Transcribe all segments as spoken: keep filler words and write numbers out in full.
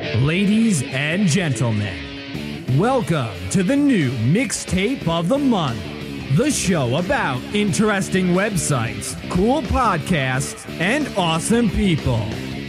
Ladies and gentlemen, welcome to the new mixtape of the month. The show about interesting websites, cool podcasts, and awesome people.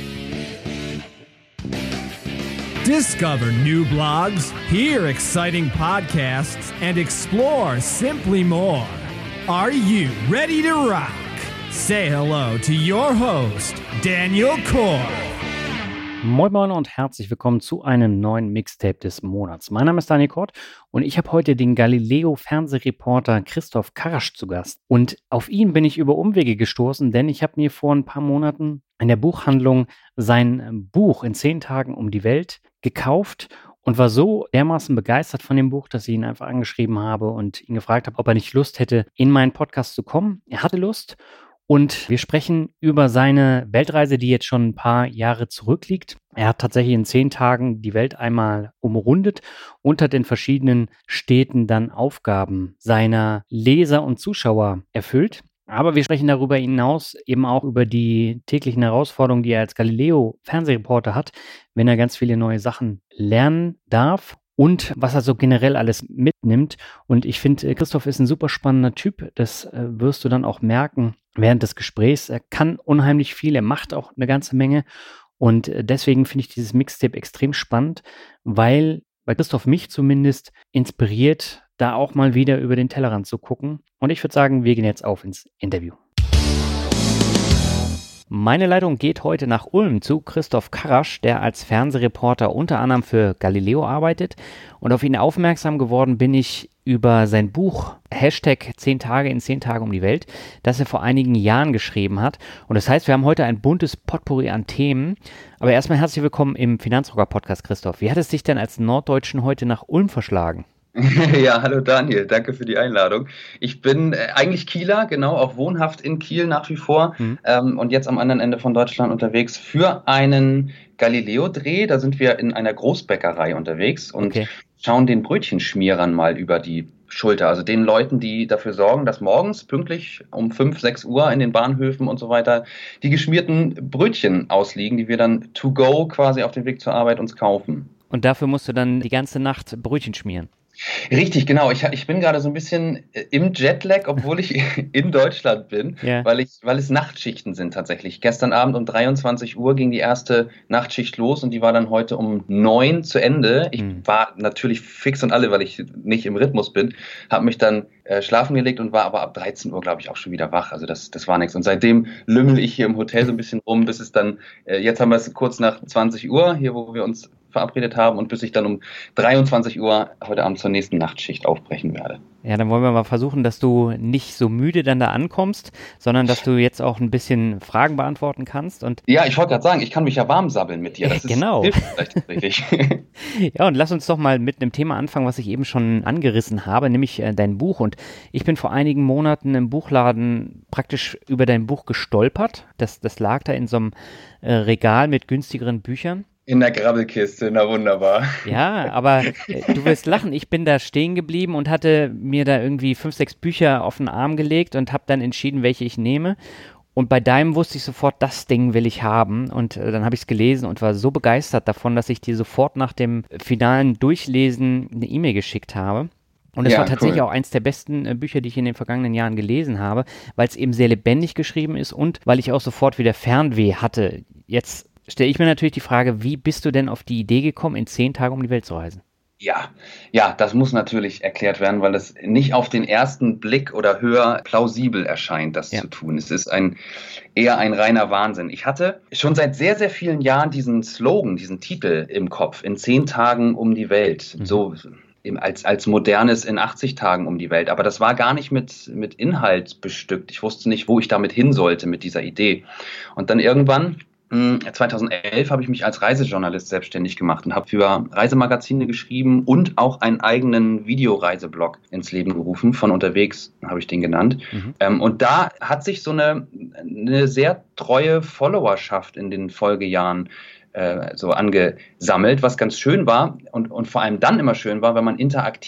Discover new blogs, hear exciting podcasts, and explore simply more. Are you ready to rock? Say hello to your host, Daniel Kor. Moin Moin und herzlich willkommen zu einem neuen Mixtape des Monats. Mein Name ist Daniel Kort und ich habe heute den Galileo-Fernsehreporter Christoph Karasch zu Gast. Und auf ihn bin ich über Umwege gestoßen, denn ich habe mir vor ein paar Monaten in der Buchhandlung sein Buch in zehn Tagen um die Welt gekauft und war so dermaßen begeistert von dem Buch, dass ich ihn einfach angeschrieben habe und ihn gefragt habe, ob er nicht Lust hätte, in meinen Podcast zu kommen. Er hatte Lust. Und wir sprechen über seine Weltreise, die jetzt schon ein paar Jahre zurückliegt. Er hat tatsächlich in zehn Tagen die Welt einmal umrundet und hat in verschiedenen Städten dann Aufgaben seiner Leser und Zuschauer erfüllt. Aber wir sprechen darüber hinaus eben auch über die täglichen Herausforderungen, die er als Galileo-Fernsehreporter hat, wenn er ganz viele neue Sachen lernen darf. Und was er so generell alles mitnimmt. Und ich finde, Christoph ist ein super spannender Typ. Das äh, wirst du dann auch merken während des Gesprächs. Er kann unheimlich viel, er macht auch eine ganze Menge. Und äh, deswegen finde ich dieses Mixtape extrem spannend, weil, weil Christoph mich zumindest inspiriert, da auch mal wieder über den Tellerrand zu gucken. Und ich würde sagen, wir gehen jetzt auf ins Interview. Meine Leitung geht heute nach Ulm zu Christoph Karasch, der als Fernsehreporter unter anderem für Galileo arbeitet. Und auf ihn aufmerksam geworden bin ich über sein Buch Hashtag zehn Tage in zehn Tagen um die Welt, das er vor einigen Jahren geschrieben hat. Und das heißt, wir haben heute ein buntes Potpourri an Themen. Aber erstmal herzlich willkommen im Finanzrocker-Podcast, Christoph. Wie hat es dich denn als Norddeutschen heute nach Ulm verschlagen? Ja, hallo Daniel, danke für die Einladung. Ich bin äh, eigentlich Kieler, genau, auch wohnhaft in Kiel nach wie vor mhm. ähm, und jetzt am anderen Ende von Deutschland unterwegs für einen Galileo-Dreh. Da sind wir in einer Großbäckerei unterwegs und okay. schauen den Brötchenschmierern mal über die Schulter. Also den Leuten, die dafür sorgen, dass morgens pünktlich um fünf, sechs Uhr in den Bahnhöfen und so weiter die geschmierten Brötchen ausliegen, die wir dann to go quasi auf dem Weg zur Arbeit uns kaufen. Und dafür musst du dann die ganze Nacht Brötchen schmieren? Richtig, genau. Ich, ich bin gerade so ein bisschen im Jetlag, obwohl ich in Deutschland bin, yeah. weil ich, weil es Nachtschichten sind tatsächlich. Gestern Abend um dreiundzwanzig Uhr ging die erste Nachtschicht los und die war dann heute um neun zu Ende. Ich mm. war natürlich fix und alle, weil ich nicht im Rhythmus bin, habe mich dann äh, schlafen gelegt und war aber ab dreizehn Uhr, glaube ich, auch schon wieder wach. Also das, das war nichts. Und seitdem lümmel ich hier im Hotel so ein bisschen rum, bis es dann, äh, jetzt haben wir es kurz nach zwanzig Uhr, hier wo wir uns verabredet haben und bis ich dann um dreiundzwanzig Uhr heute Abend zur nächsten Nachtschicht aufbrechen werde. Ja, dann wollen wir mal versuchen, dass du nicht so müde dann da ankommst, sondern dass du jetzt auch ein bisschen Fragen beantworten kannst. Und ja, ich wollte gerade sagen, ich kann mich ja warm sabbeln mit dir. Das ist, genau. Hilft vielleicht tatsächlich. Ja, und lass uns doch mal mit einem Thema anfangen, was ich eben schon angerissen habe, nämlich äh, dein Buch. Und ich bin vor einigen Monaten im Buchladen praktisch über dein Buch gestolpert. Das, das lag da in so einem äh, Regal mit günstigeren Büchern. In der Grabbelkiste, na wunderbar. Ja, aber äh, du wirst lachen, ich bin da stehen geblieben und hatte mir da irgendwie fünf, sechs Bücher auf den Arm gelegt und habe dann entschieden, welche ich nehme. Und bei deinem wusste ich sofort, das Ding will ich haben. Und äh, dann habe ich es gelesen und war so begeistert davon, dass ich dir sofort nach dem finalen Durchlesen eine E-Mail geschickt habe. Und es ja, war tatsächlich cool. auch eins der besten äh, Bücher, die ich in den vergangenen Jahren gelesen habe, weil es eben sehr lebendig geschrieben ist und weil ich auch sofort wieder Fernweh hatte. Jetzt stelle ich mir natürlich die Frage, wie bist du denn auf die Idee gekommen, in zehn Tagen um die Welt zu reisen? Ja, ja, das muss natürlich erklärt werden, weil es nicht auf den ersten Blick oder Hör plausibel erscheint, das ja. zu tun. Es ist ein eher ein reiner Wahnsinn. Ich hatte schon seit sehr, sehr vielen Jahren diesen Slogan, diesen Titel im Kopf, in zehn Tagen um die Welt. Mhm. So als, als modernes in achtzig Tagen um die Welt. Aber das war gar nicht mit, mit Inhalt bestückt. Ich wusste nicht, wo ich damit hin sollte mit dieser Idee. Und dann irgendwann zweitausendelf habe ich mich als Reisejournalist selbstständig gemacht und habe für Reisemagazine geschrieben und auch einen eigenen Videoreiseblog ins Leben gerufen. Von unterwegs habe ich den genannt. Mhm. Ähm, und da hat sich so eine, eine sehr treue Followerschaft in den Folgejahren äh, so angesammelt, was ganz schön war und, und vor allem dann immer schön war, wenn man interaktiv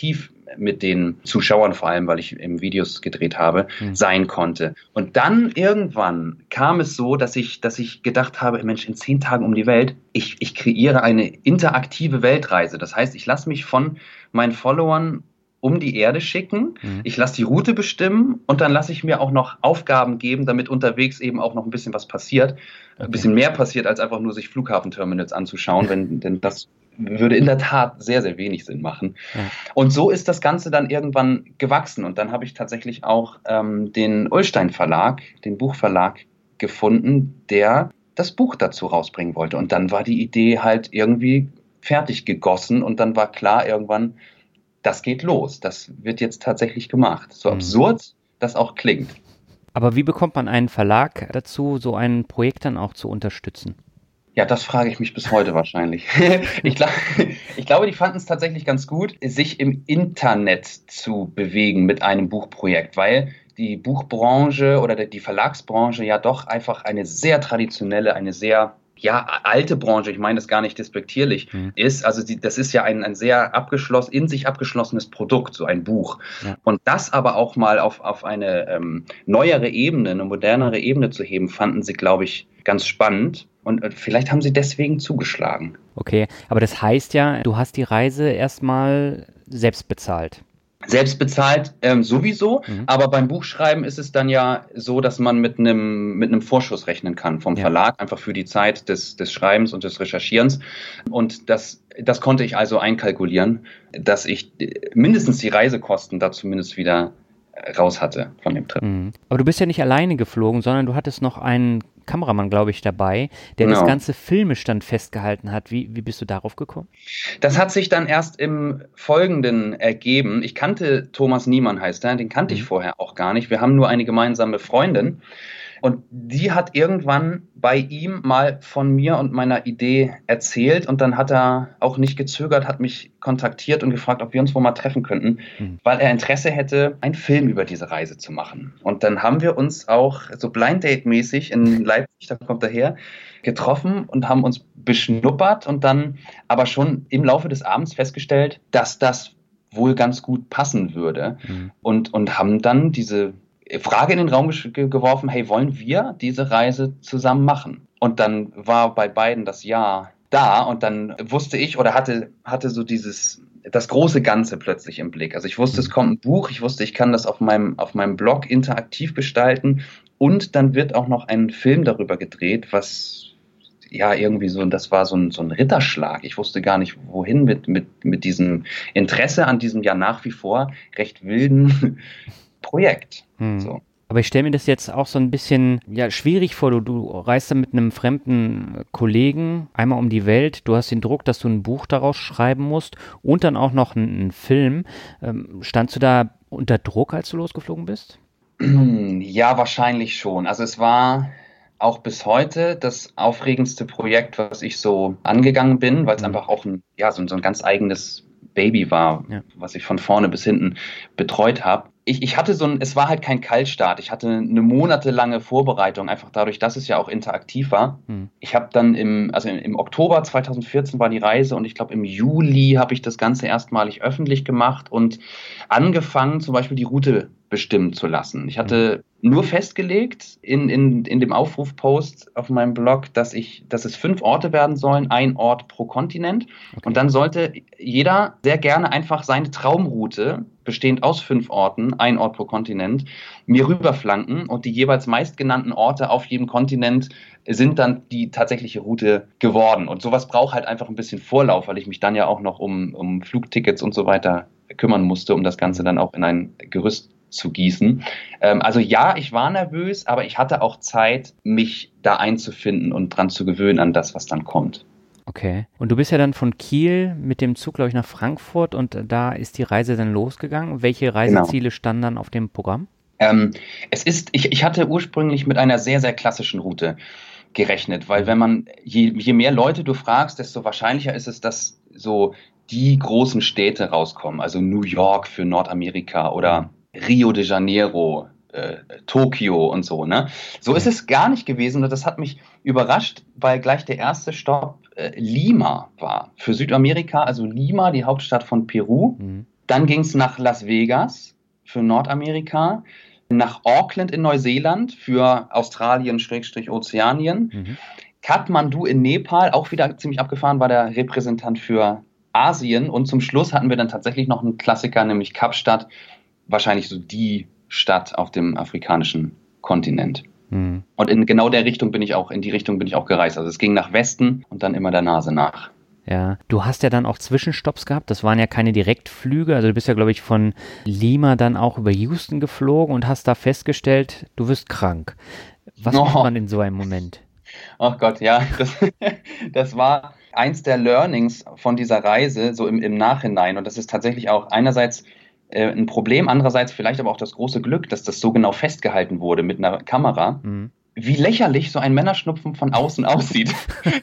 mit den Zuschauern, vor allem, weil ich eben Videos gedreht habe, mhm. sein konnte. Und dann irgendwann kam es so, dass ich, dass ich gedacht habe, Mensch, in zehn Tagen um die Welt, ich, ich kreiere eine interaktive Weltreise. Das heißt, ich lasse mich von meinen Followern um die Erde schicken, mhm. ich lasse die Route bestimmen und dann lasse ich mir auch noch Aufgaben geben, damit unterwegs eben auch noch ein bisschen was passiert, okay. ein bisschen mehr passiert, als einfach nur sich Flughafenterminals anzuschauen, wenn, denn das würde in der Tat sehr, sehr wenig Sinn machen. Ja. Und so ist das Ganze dann irgendwann gewachsen und dann habe ich tatsächlich auch ähm, den Ullstein Verlag, den Buchverlag gefunden, der das Buch dazu rausbringen wollte und dann war die Idee halt irgendwie fertig gegossen und dann war klar irgendwann, das geht los. Das wird jetzt tatsächlich gemacht. So absurd das auch klingt. Aber wie bekommt man einen Verlag dazu, so ein Projekt dann auch zu unterstützen? Ja, das frage ich mich bis heute wahrscheinlich. ich, glaub, ich glaube, die fanden es tatsächlich ganz gut, sich im Internet zu bewegen mit einem Buchprojekt, weil die Buchbranche oder die Verlagsbranche ja doch einfach eine sehr traditionelle, eine sehr ja, alte Branche, ich meine das gar nicht despektierlich, mhm. ist, also die, das ist ja ein, ein sehr abgeschlossen, in sich abgeschlossenes Produkt, so ein Buch. Ja. Und das aber auch mal auf, auf eine ähm, neuere Ebene, eine modernere Ebene zu heben, fanden sie, glaube ich, ganz spannend. Und äh, vielleicht haben sie deswegen zugeschlagen. Okay, aber das heißt ja, du hast die Reise erstmal selbst bezahlt. Selbst bezahlt ähm, sowieso, mhm. aber beim Buchschreiben ist es dann ja so, dass man mit einem mit einem Vorschuss rechnen kann vom ja. Verlag, einfach für die Zeit des, des Schreibens und des Recherchierens. Und das, das konnte ich also einkalkulieren, dass ich mindestens die Reisekosten da zumindest wieder raus hatte von dem Trip. Mhm. Aber du bist ja nicht alleine geflogen, sondern du hattest noch einen Kameramann, glaube ich, dabei, der genau. das ganze filmisch dann festgehalten hat. Wie, wie bist du darauf gekommen? Das hat sich dann erst im Folgenden ergeben. Ich kannte Thomas Niemann, heißt er, den kannte mhm. ich vorher auch gar nicht. Wir haben nur eine gemeinsame Freundin. Und die hat irgendwann bei ihm mal von mir und meiner Idee erzählt und dann hat er auch nicht gezögert, hat mich kontaktiert und gefragt, ob wir uns wohl mal treffen könnten, mhm. weil er Interesse hätte, einen Film über diese Reise zu machen. Und dann haben wir uns auch so Blind Date-mäßig in Leipzig, da kommt er her, getroffen und haben uns beschnuppert und dann aber schon im Laufe des Abends festgestellt, dass das wohl ganz gut passen würde mhm. und, und haben dann diese Frage in den Raum ge- geworfen, hey, wollen wir diese Reise zusammen machen? Und dann war bei beiden das Ja da und dann wusste ich oder hatte, hatte so dieses, das große Ganze plötzlich im Blick. Also ich wusste, es kommt ein Buch, ich wusste, ich kann das auf meinem, auf meinem Blog interaktiv gestalten und dann wird auch noch ein Film darüber gedreht, was ja irgendwie so, das war so ein, so ein Ritterschlag. Ich wusste gar nicht, wohin mit, mit, mit diesem Interesse an diesem ja nach wie vor recht wilden Projekt. Hm. So. Aber ich stelle mir das jetzt auch so ein bisschen ja, schwierig vor. Du, du reist dann mit einem fremden Kollegen einmal um die Welt. Du hast den Druck, dass du ein Buch daraus schreiben musst und dann auch noch einen, einen Film. Ähm, standst du da unter Druck, als du losgeflogen bist? Ja, wahrscheinlich schon. Also es war auch bis heute das aufregendste Projekt, was ich so angegangen bin, weil es mhm. einfach auch ein, ja, so, so ein ganz eigenes Baby war, ja. was ich von vorne bis hinten betreut habe. Ich, ich hatte so ein, es war halt kein Kaltstart. Ich hatte eine monatelange Vorbereitung, einfach dadurch, dass es ja auch interaktiv war. Hm. Ich habe dann im, also im, im Oktober zweitausendvierzehn war die Reise und ich glaube im Juli habe ich das Ganze erstmalig öffentlich gemacht und angefangen, zum Beispiel die Route bestimmen zu lassen. Ich hatte hm. nur festgelegt in, in, in dem Aufrufpost auf meinem Blog, dass ich, dass es fünf Orte werden sollen, ein Ort pro Kontinent. Okay. Und dann sollte jeder sehr gerne einfach seine Traumroute, bestehend aus fünf Orten, ein Ort pro Kontinent, mir rüberflanken und die jeweils meistgenannten Orte auf jedem Kontinent sind dann die tatsächliche Route geworden. Und sowas braucht halt einfach ein bisschen Vorlauf, weil ich mich dann ja auch noch um, um Flugtickets und so weiter kümmern musste, um das Ganze dann auch in ein Gerüst zu gießen. Ähm, also ja, ich war nervös, aber ich hatte auch Zeit, mich da einzufinden und dran zu gewöhnen an das, was dann kommt. Okay. Und du bist ja dann von Kiel mit dem Zug, glaube ich, nach Frankfurt und da ist die Reise dann losgegangen. Welche Reiseziele genau. standen dann auf dem Programm? Ähm, es ist, ich, ich hatte ursprünglich mit einer sehr, sehr klassischen Route gerechnet, weil wenn man, je, je mehr Leute du fragst, desto wahrscheinlicher ist es, dass so die großen Städte rauskommen, also New York für Nordamerika oder Rio de Janeiro, äh, Tokio und so, ne? So ist es gar nicht gewesen und das hat mich überrascht, weil gleich der erste Stopp äh, Lima war. Für Südamerika, also Lima, die Hauptstadt von Peru. Mhm. Dann ging es nach Las Vegas für Nordamerika, nach Auckland in Neuseeland für Australien-Ozeanien, mhm. Kathmandu in Nepal, auch wieder ziemlich abgefahren, war der Repräsentant für Asien. Und zum Schluss hatten wir dann tatsächlich noch einen Klassiker, nämlich Kapstadt, wahrscheinlich so die Stadt auf dem afrikanischen Kontinent. Mhm. Und in genau der Richtung bin ich auch, in die Richtung bin ich auch gereist. Also es ging nach Westen und dann immer der Nase nach. Ja, du hast ja dann auch Zwischenstopps gehabt, das waren ja keine Direktflüge, also du bist ja, glaube ich, von Lima dann auch über Houston geflogen und hast da festgestellt, du wirst krank. Was oh. macht man in so einem Moment? Ach Gott, ja, das, das war eins der Learnings von dieser Reise, so im, im Nachhinein, und das ist tatsächlich auch einerseits äh, ein Problem, andererseits vielleicht aber auch das große Glück, dass das so genau festgehalten wurde mit einer Kamera. Mhm. Wie lächerlich so ein Männerschnupfen von außen aussieht.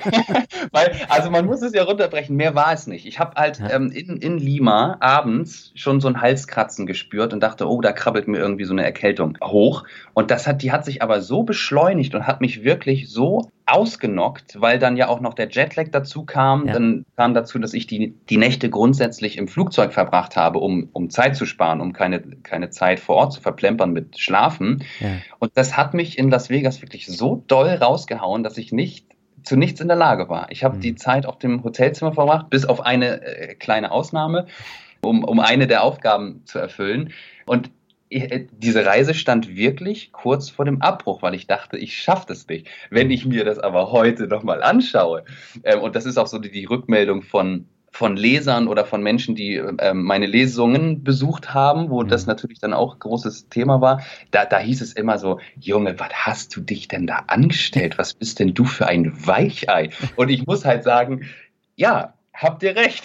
Weil, also man muss es ja runterbrechen, mehr war es nicht. Ich habe halt ja. ähm, in, in Lima abends schon so ein Halskratzen gespürt und dachte, oh, da krabbelt mir irgendwie so eine Erkältung hoch. Und das hat, die hat sich aber so beschleunigt und hat mich wirklich so ausgenockt, weil dann ja auch noch der Jetlag dazu kam. Ja. Dann kam dazu, dass ich die, die Nächte grundsätzlich im Flugzeug verbracht habe, um, um Zeit zu sparen, um keine, keine Zeit vor Ort zu verplempern mit Schlafen. Ja. Und das hat mich in Las Vegas wirklich so doll rausgehauen, dass ich nicht zu nichts in der Lage war. Ich habe mhm. die Zeit auf dem Hotelzimmer verbracht, bis auf eine äh, kleine Ausnahme, um, um eine der Aufgaben zu erfüllen. Und diese Reise stand wirklich kurz vor dem Abbruch, weil ich dachte, ich schaffe das nicht. Wenn ich mir das aber heute nochmal anschaue, ähm, und das ist auch so die, die Rückmeldung von, von Lesern oder von Menschen, die ähm, meine Lesungen besucht haben, wo mhm. das natürlich dann auch großes Thema war, da, da hieß es immer so, Junge, was hast du dich denn da angestellt? Was bist denn du für ein Weichei? Und ich muss halt sagen, ja, habt ihr recht.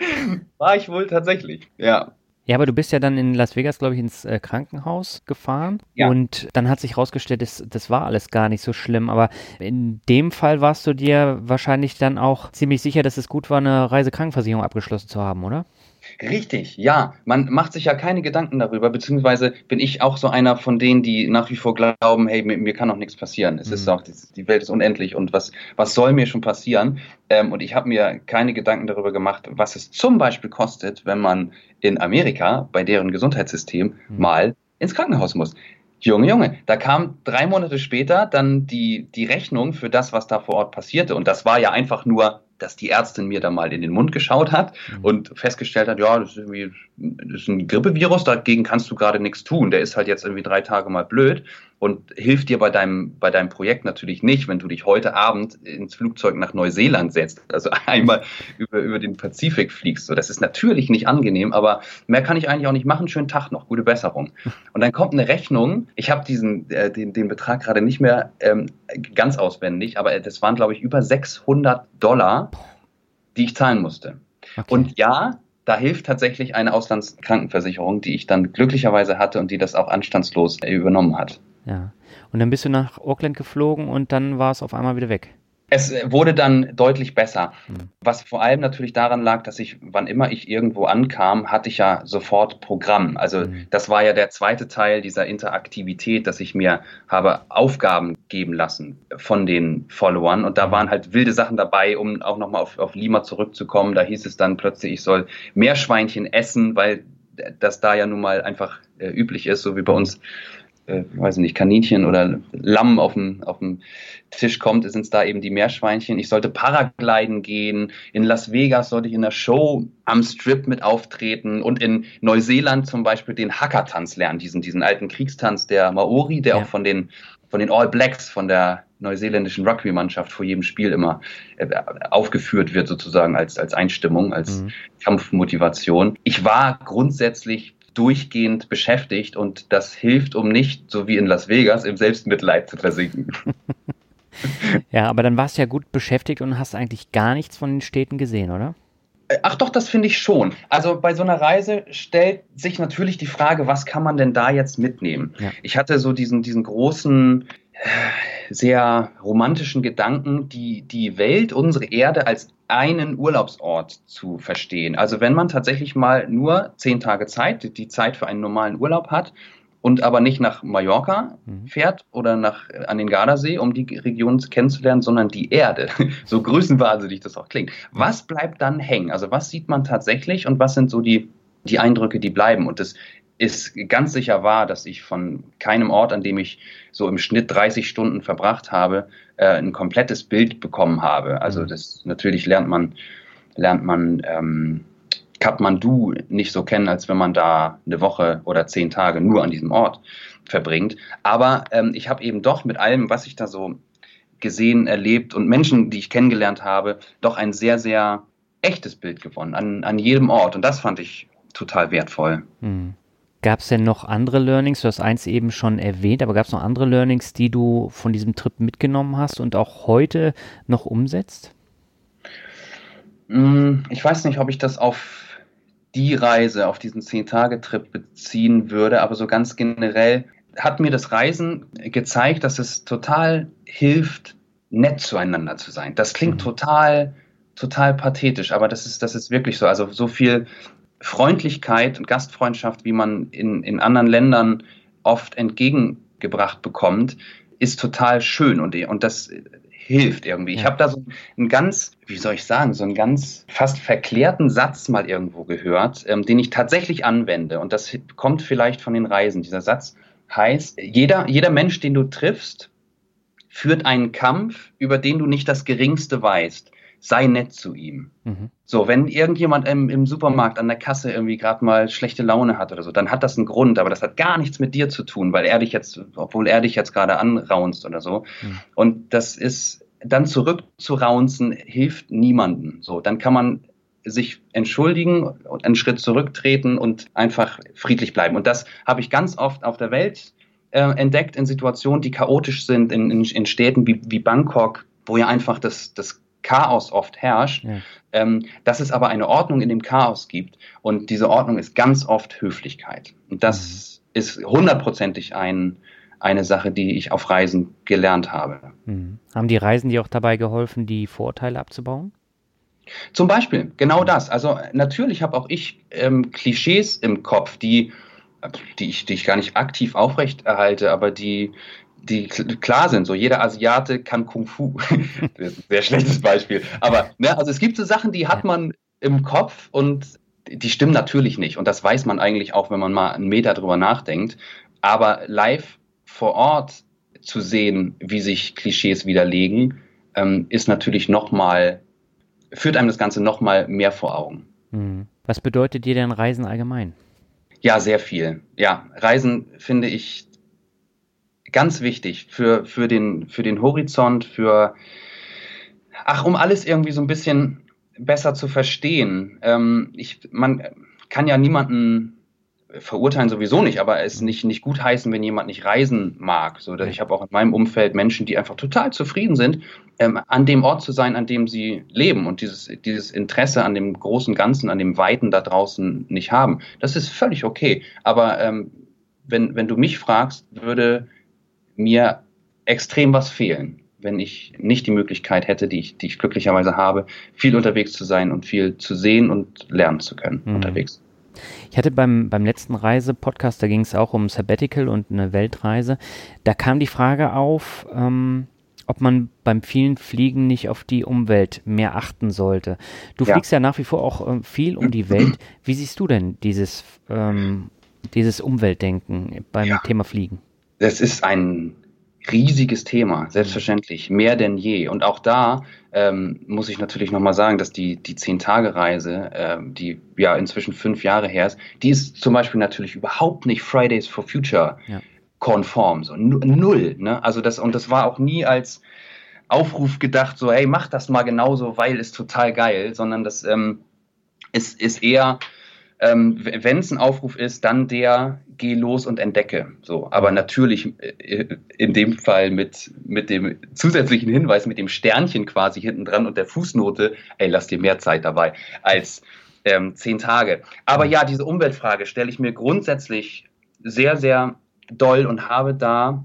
War ich wohl tatsächlich, ja. Ja, aber du bist ja dann in Las Vegas, glaube ich, ins äh, Krankenhaus gefahren ja. und dann hat sich rausgestellt, das, das war alles gar nicht so schlimm, aber in dem Fall warst du dir wahrscheinlich dann auch ziemlich sicher, dass es gut war, eine Reisekrankenversicherung abgeschlossen zu haben, oder? Richtig, ja. Man macht sich ja keine Gedanken darüber, beziehungsweise bin ich auch so einer von denen, die nach wie vor glauben, hey, mir, mir kann doch nichts passieren. Es mhm. ist auch, die Welt ist unendlich und was, was soll mir schon passieren? Ähm, und ich habe mir keine Gedanken darüber gemacht, was es zum Beispiel kostet, wenn man in Amerika bei deren Gesundheitssystem mhm. mal ins Krankenhaus muss. Junge, Junge, da kam drei Monate später dann die, die Rechnung für das, was da vor Ort passierte. Und das war ja einfach nur, dass die Ärztin mir da mal in den Mund geschaut hat mhm. und festgestellt hat, ja, das ist irgendwie das ist ein Grippevirus, dagegen kannst du gerade nichts tun. Der ist halt jetzt irgendwie drei Tage mal blöd und hilft dir bei deinem, bei deinem Projekt natürlich nicht, wenn du dich heute Abend ins Flugzeug nach Neuseeland setzt, also einmal über, über den Pazifik fliegst. So, das ist natürlich nicht angenehm, aber mehr kann ich eigentlich auch nicht machen. Schönen Tag noch, gute Besserung. Und dann kommt eine Rechnung. Ich habe diesen äh, den, den Betrag gerade nicht mehr ähm, ganz auswendig, aber das waren, glaube ich, über sechshundert Dollar, die ich zahlen musste. Okay. Und ja, da hilft tatsächlich eine Auslandskrankenversicherung, die ich dann glücklicherweise hatte und die das auch anstandslos übernommen hat. Ja. Und dann bist du nach Auckland geflogen und dann war es auf einmal wieder weg. Es wurde dann deutlich besser, mhm. was vor allem natürlich daran lag, dass ich, wann immer ich irgendwo ankam, hatte ich ja sofort Programm. Also mhm. das war ja der zweite Teil dieser Interaktivität, dass ich mir habe Aufgaben geben lassen von den Followern. Und da waren halt wilde Sachen dabei, um auch nochmal auf, auf Lima zurückzukommen. Da hieß es dann plötzlich, ich soll Meerschweinchen essen, weil das da ja nun mal einfach äh, üblich ist, so wie bei uns. Äh, weiß nicht, Kaninchen oder Lamm auf dem, auf dem Tisch kommt, sind es da eben die Meerschweinchen. Ich sollte Paragliden gehen. In Las Vegas sollte ich in der Show am Strip mit auftreten und in Neuseeland zum Beispiel den Haka-Tanz lernen, diesen, diesen alten Kriegstanz der Maori, der ja. auch von den, von den All Blacks, von der neuseeländischen Rugby-Mannschaft vor jedem Spiel immer äh, aufgeführt wird, sozusagen als, als Einstimmung, als mhm. Kampfmotivation. Ich war grundsätzlich durchgehend beschäftigt und das hilft, um nicht, so wie in Las Vegas, im Selbstmitleid zu versinken. Ja, aber dann warst du ja gut beschäftigt und hast eigentlich gar nichts von den Städten gesehen, oder? Ach doch, das finde ich schon. Also bei so einer Reise stellt sich natürlich die Frage, was kann man denn da jetzt mitnehmen? Ja. Ich hatte so diesen, diesen großen, sehr romantischen Gedanken, die, die Welt, unsere Erde als einen Urlaubsort zu verstehen. Also wenn man tatsächlich mal nur zehn Tage Zeit, die Zeit für einen normalen Urlaub hat und aber nicht nach Mallorca mhm. fährt oder nach, an den Gardasee, um die Region kennenzulernen, sondern die Erde. So größenwahnsinnig das auch klingt. Was bleibt dann hängen? Also was sieht man tatsächlich und was sind so die die Eindrücke, die bleiben. Und das ist ganz sicher wahr, dass ich von keinem Ort, an dem ich so im Schnitt dreißig Stunden verbracht habe, äh, ein komplettes Bild bekommen habe. Also das natürlich lernt man, lernt man ähm, Kathmandu nicht so kennen, als wenn man da eine Woche oder zehn Tage nur an diesem Ort verbringt. Aber ähm, ich habe eben doch mit allem, was ich da so gesehen, erlebt und Menschen, die ich kennengelernt habe, doch ein sehr, sehr echtes Bild gewonnen an, an jedem Ort. Und das fand ich total wertvoll. Hm. Gab es denn noch andere Learnings? Du hast eins eben schon erwähnt, aber gab es noch andere Learnings, die du von diesem Trip mitgenommen hast und auch heute noch umsetzt? Ich weiß nicht, ob ich das auf die Reise, auf diesen zehn-Tage-Trip beziehen würde, aber so ganz generell hat mir das Reisen gezeigt, dass es total hilft, nett zueinander zu sein. Das klingt mhm. total, total pathetisch, aber das ist, das ist wirklich so. Also so viel Freundlichkeit und Gastfreundschaft, wie man in, in anderen Ländern oft entgegengebracht bekommt, ist total schön und, und das hilft irgendwie. Ja. Ich habe da so einen ganz, wie soll ich sagen, so einen ganz fast verklärten Satz mal irgendwo gehört, ähm, den ich tatsächlich anwende und das kommt vielleicht von den Reisen. Dieser Satz heißt, jeder, jeder Mensch, den du triffst, führt einen Kampf, über den du nicht das Geringste weißt. Sei nett zu ihm. Mhm. So, wenn irgendjemand im, im Supermarkt an der Kasse irgendwie gerade mal schlechte Laune hat oder so, dann hat das einen Grund, aber das hat gar nichts mit dir zu tun, weil er dich jetzt, obwohl er dich jetzt gerade anraunzt oder so. Mhm. Und das ist, dann zurückzuraunzen, hilft niemandem. So, dann kann man sich entschuldigen und einen Schritt zurücktreten und einfach friedlich bleiben. Und das habe ich ganz oft auf der Welt äh, entdeckt, in Situationen, die chaotisch sind, in, in, in Städten wie, wie Bangkok, wo ja einfach das, das Chaos oft herrscht, ja. ähm, dass es aber eine Ordnung in dem Chaos gibt und diese Ordnung ist ganz oft Höflichkeit. Und das mhm. ist hundertprozentig ein, eine Sache, die ich auf Reisen gelernt habe. Mhm. Haben die Reisen dir auch dabei geholfen, die Vorurteile abzubauen? Zum Beispiel, genau das. Also natürlich habe auch ich ähm, Klischees im Kopf, die, die, ich, die ich gar nicht aktiv aufrechterhalte, aber die die klar sind, so jeder Asiate kann Kung Fu. Das ist ein sehr schlechtes Beispiel. Aber ne, also es gibt so Sachen, die hat man im Kopf und die stimmen natürlich nicht. Und das weiß man eigentlich auch, wenn man mal einen Meter drüber nachdenkt. Aber live vor Ort zu sehen, wie sich Klischees widerlegen, ähm, ist natürlich nochmal, führt einem das Ganze nochmal mehr vor Augen. Was bedeutet dir denn Reisen allgemein? Ja, sehr viel. Ja, Reisen finde ich ganz wichtig für, für, den, für den Horizont, für, ach, um alles irgendwie so ein bisschen besser zu verstehen. Ähm, ich, man kann ja niemanden verurteilen sowieso nicht, aber es nicht, nicht gutheißen, wenn jemand nicht reisen mag. So, dass ich habe auch in meinem Umfeld Menschen, die einfach total zufrieden sind, ähm, an dem Ort zu sein, an dem sie leben und dieses, dieses Interesse an dem großen Ganzen, an dem Weiten da draußen nicht haben. Das ist völlig okay. Aber ähm, wenn, wenn du mich fragst, würde mir extrem was fehlen, wenn ich nicht die Möglichkeit hätte, die ich, die ich glücklicherweise habe, viel unterwegs zu sein und viel zu sehen und lernen zu können mhm. unterwegs. Ich hatte beim, beim letzten Reise-Podcast, da ging es auch um Sabbatical und eine Weltreise, da kam die Frage auf, ähm, ob man beim vielen Fliegen nicht auf die Umwelt mehr achten sollte. Du ja. fliegst ja nach wie vor auch ähm, viel um die Welt. Wie siehst du denn dieses, ähm, dieses Umweltdenken beim ja. Thema Fliegen? Das ist ein riesiges Thema, selbstverständlich, mehr denn je. Und auch da ähm, muss ich natürlich nochmal sagen, dass die, die Zehn-Tage-Reise, ähm, die ja inzwischen fünf Jahre her ist, die ist zum Beispiel natürlich überhaupt nicht Fridays for Future ja. konform, so null. Ne? Also das, und das war auch nie als Aufruf gedacht, so hey, mach das mal genauso, weil es total geil, sondern das ähm, ist, ist eher... Ähm, wenn es ein Aufruf ist, dann der, geh los und entdecke. So, aber natürlich äh, in dem Fall mit, mit dem zusätzlichen Hinweis, mit dem Sternchen quasi hinten dran und der Fußnote, ey, lass dir mehr Zeit dabei als ähm, zehn Tage. Aber ja, diese Umweltfrage stelle ich mir grundsätzlich sehr, sehr doll und habe da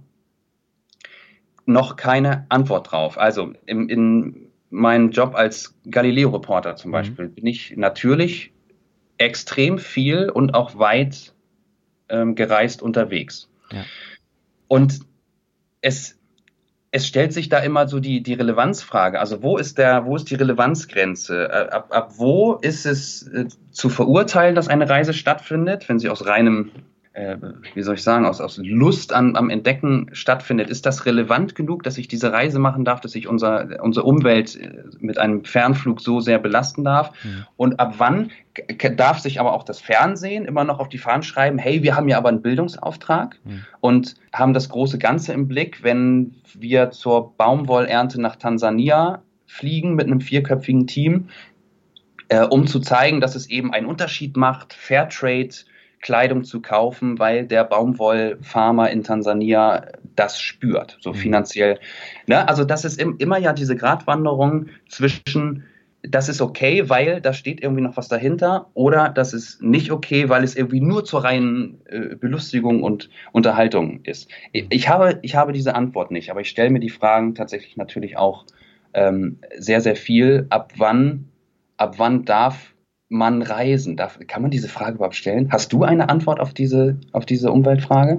noch keine Antwort drauf. Also im, in meinem Job als Galileo-Reporter zum Beispiel mhm. bin ich natürlich extrem viel und auch weit ähm, gereist unterwegs. Ja. Und es, es stellt sich da immer so die, die Relevanzfrage. Also wo ist der, wo ist die Relevanzgrenze? Ab, ab wo ist es äh, zu verurteilen, dass eine Reise stattfindet, wenn sie aus reinem, äh, wie soll ich sagen, aus, aus Lust an, am Entdecken stattfindet? Ist das relevant genug, dass ich diese Reise machen darf, dass ich unser, unsere Umwelt mit einem Fernflug so sehr belasten darf? Mhm. Und ab wann k- darf sich aber auch das Fernsehen immer noch auf die Fahnen schreiben, hey, wir haben ja aber einen Bildungsauftrag mhm. und haben das große Ganze im Blick, wenn wir zur Baumwollernte nach Tansania fliegen mit einem vierköpfigen Team, äh, um zu zeigen, dass es eben einen Unterschied macht, Fairtrade Kleidung zu kaufen, weil der Baumwollfarmer in Tansania das spürt, so finanziell. Ne? Also das ist im, immer ja diese Gratwanderung zwischen, das ist okay, weil da steht irgendwie noch was dahinter, oder das ist nicht okay, weil es irgendwie nur zur reinen äh, Belustigung und Unterhaltung ist. Ich, ich, habe, ich habe diese Antwort nicht, aber ich stelle mir die Fragen tatsächlich natürlich auch ähm, sehr, sehr viel. Ab wann, ab wann darf man reisen? Darf, kann man diese Frage überhaupt stellen? Hast du eine Antwort auf diese, auf diese Umweltfrage?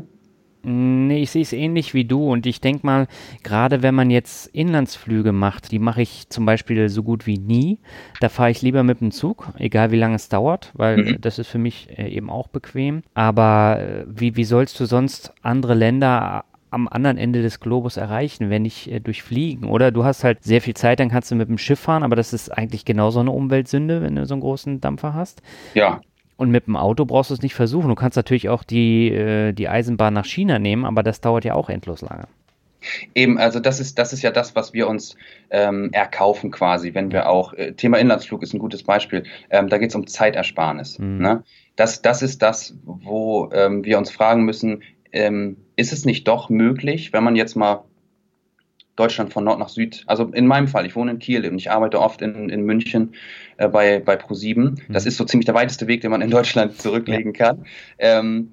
Nee, ich sehe es ähnlich wie du und ich denke mal, gerade wenn man jetzt Inlandsflüge macht, die mache ich zum Beispiel so gut wie nie, da fahre ich lieber mit dem Zug, egal wie lange es dauert, weil mhm. das ist für mich eben auch bequem. Aber wie, wie sollst du sonst andere Länder am anderen Ende des Globus erreichen, wenn nicht äh, durch Fliegen, oder? Du hast halt sehr viel Zeit, dann kannst du mit dem Schiff fahren, aber das ist eigentlich genauso eine Umweltsünde, wenn du so einen großen Dampfer hast. Ja. Und mit dem Auto brauchst du es nicht versuchen. Du kannst natürlich auch die, äh, die Eisenbahn nach China nehmen, aber das dauert ja auch endlos lange. Eben, also das ist, das ist ja das, was wir uns ähm, erkaufen quasi, wenn wir auch, äh, Thema Inlandsflug ist ein gutes Beispiel, ähm, da geht es um Zeitersparnis. Mhm. Ne? Das, das ist das, wo ähm, wir uns fragen müssen, ähm, ist es nicht doch möglich, wenn man jetzt mal Deutschland von Nord nach Süd, also in meinem Fall, ich wohne in Kiel und ich arbeite oft in, in München äh, bei, bei ProSieben. Mhm. Das ist so ziemlich der weiteste Weg, den man in Deutschland zurücklegen kann. Ähm,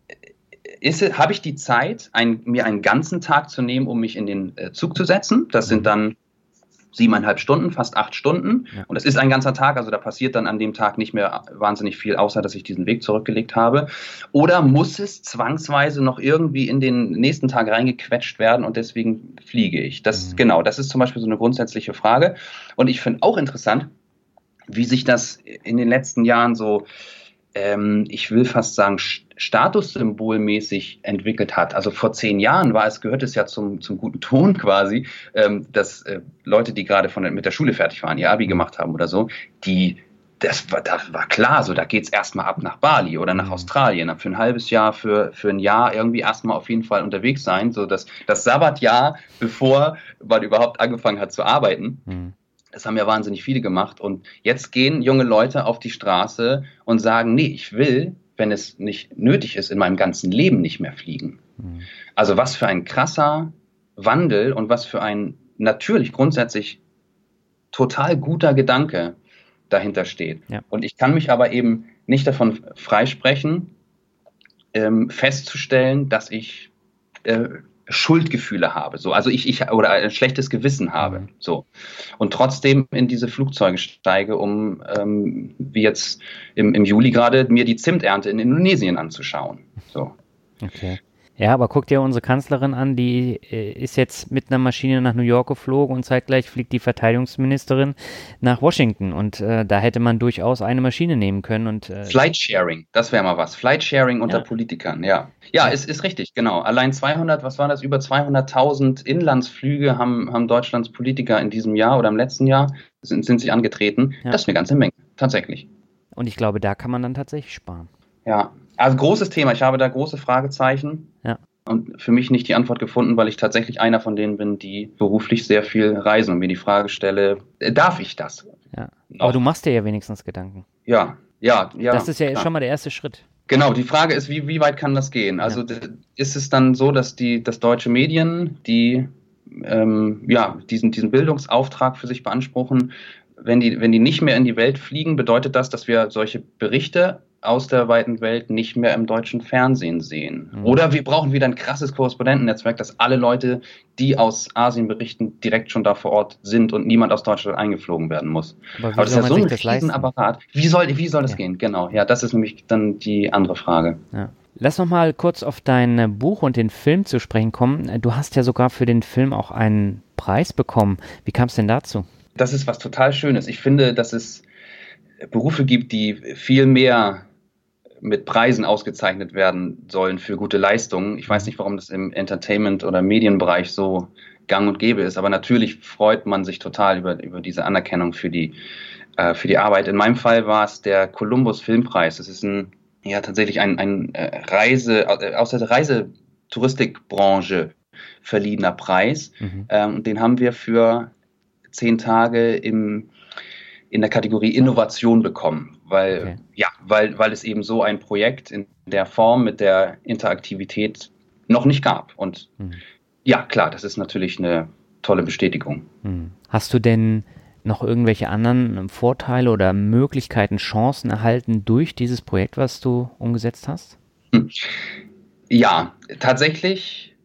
ist, habe ich die Zeit, ein, mir einen ganzen Tag zu nehmen, um mich in den äh, Zug zu setzen? Das sind dann siebeneinhalb Stunden, fast acht Stunden. Ja. Und es ist ein ganzer Tag, also da passiert dann an dem Tag nicht mehr wahnsinnig viel, außer dass ich diesen Weg zurückgelegt habe. Oder muss es zwangsweise noch irgendwie in den nächsten Tag reingequetscht werden und deswegen fliege ich? Das, mhm. Genau, das ist zum Beispiel so eine grundsätzliche Frage. Und ich finde auch interessant, wie sich das in den letzten Jahren so, ähm, ich will fast sagen, statussymbolmäßig entwickelt hat. Also vor zehn Jahren war es, gehört es ja zum, zum guten Ton quasi, ähm, dass äh, Leute, die gerade von der, mit der Schule fertig waren, ihr Abi gemacht haben oder so, die, das war, das war klar, so da geht's erstmal ab nach Bali oder nach mhm. Australien, für ein halbes Jahr, für, für ein Jahr irgendwie erstmal auf jeden Fall unterwegs sein, so dass das Sabbatjahr, bevor man überhaupt angefangen hat zu arbeiten. Mhm. Das haben ja wahnsinnig viele gemacht und jetzt gehen junge Leute auf die Straße und sagen, nee, ich will, wenn es nicht nötig ist, in meinem ganzen Leben nicht mehr fliegen. Mhm. Also was für ein krasser Wandel und was für ein natürlich grundsätzlich total guter Gedanke dahinter steht. Ja. Und ich kann mich aber eben nicht davon freisprechen, ähm, festzustellen, dass ich äh, Schuldgefühle habe, so, also ich, ich oder ein schlechtes Gewissen habe, mhm. so, und trotzdem in diese Flugzeuge steige, um ähm, wie jetzt im, im Juli gerade mir die Zimternte in Indonesien anzuschauen, so. Okay. Ja, aber guck dir unsere Kanzlerin an, die äh, ist jetzt mit einer Maschine nach New York geflogen und zeitgleich fliegt die Verteidigungsministerin nach Washington und äh, da hätte man durchaus eine Maschine nehmen können. Und äh, Flightsharing, das wäre mal was. Flightsharing unter ja. Politikern, ja. Ja, ja. Ist, ist richtig, genau. Allein zweihundert, was war das, über zweihunderttausend Inlandsflüge haben, haben Deutschlands Politiker in diesem Jahr oder im letzten Jahr, sind, sind sie angetreten. Ja. Das ist eine ganze Menge, tatsächlich. Und ich glaube, da kann man dann tatsächlich sparen. Ja, also großes Thema. Ich habe da große Fragezeichen ja. und für mich nicht die Antwort gefunden, weil ich tatsächlich einer von denen bin, die beruflich sehr viel reisen und mir die Frage stelle, darf ich das? Ja. Aber du machst dir ja wenigstens Gedanken. Ja, ja, ja. Das ist ja klar. Schon mal der erste Schritt. Genau, die Frage ist, wie, wie weit kann das gehen? Also ja. ist es dann so, dass die, dass deutsche Medien, die ähm, ja, diesen, diesen Bildungsauftrag für sich beanspruchen, wenn die, wenn die nicht mehr in die Welt fliegen, bedeutet das, dass wir solche Berichte aus der weiten Welt nicht mehr im deutschen Fernsehen sehen. Mhm. Oder wir brauchen wieder ein krasses Korrespondentennetzwerk, dass alle Leute, die aus Asien berichten, direkt schon da vor Ort sind und niemand aus Deutschland eingeflogen werden muss. Aber, Aber das ist ja so ein Riesenapparat. Wie soll, wie soll das ja. gehen? Genau, ja, das ist nämlich dann die andere Frage. Ja. Lass noch mal kurz auf dein Buch und den Film zu sprechen kommen. Du hast ja sogar für den Film auch einen Preis bekommen. Wie kam es denn dazu? Das ist was total Schönes. Ich finde, dass es Berufe gibt, die viel mehr mit Preisen ausgezeichnet werden sollen für gute Leistungen. Ich weiß nicht, warum das im Entertainment- oder Medienbereich so gang und gäbe ist, aber natürlich freut man sich total über, über diese Anerkennung für die, äh, für die Arbeit. In meinem Fall war es der Columbus Filmpreis. Das ist ein ja tatsächlich ein, ein Reise, aus der Reisetouristikbranche verliehener Preis. Mhm. Ähm, den haben wir für zehn Tage im, in der Kategorie Innovation bekommen, weil, okay. ja, weil, weil es eben so ein Projekt in der Form mit der Interaktivität noch nicht gab. Und mhm. ja, klar, das ist natürlich eine tolle Bestätigung. Mhm. Hast du denn noch irgendwelche anderen Vorteile oder Möglichkeiten, Chancen erhalten durch dieses Projekt, was du umgesetzt hast? Ja, tatsächlich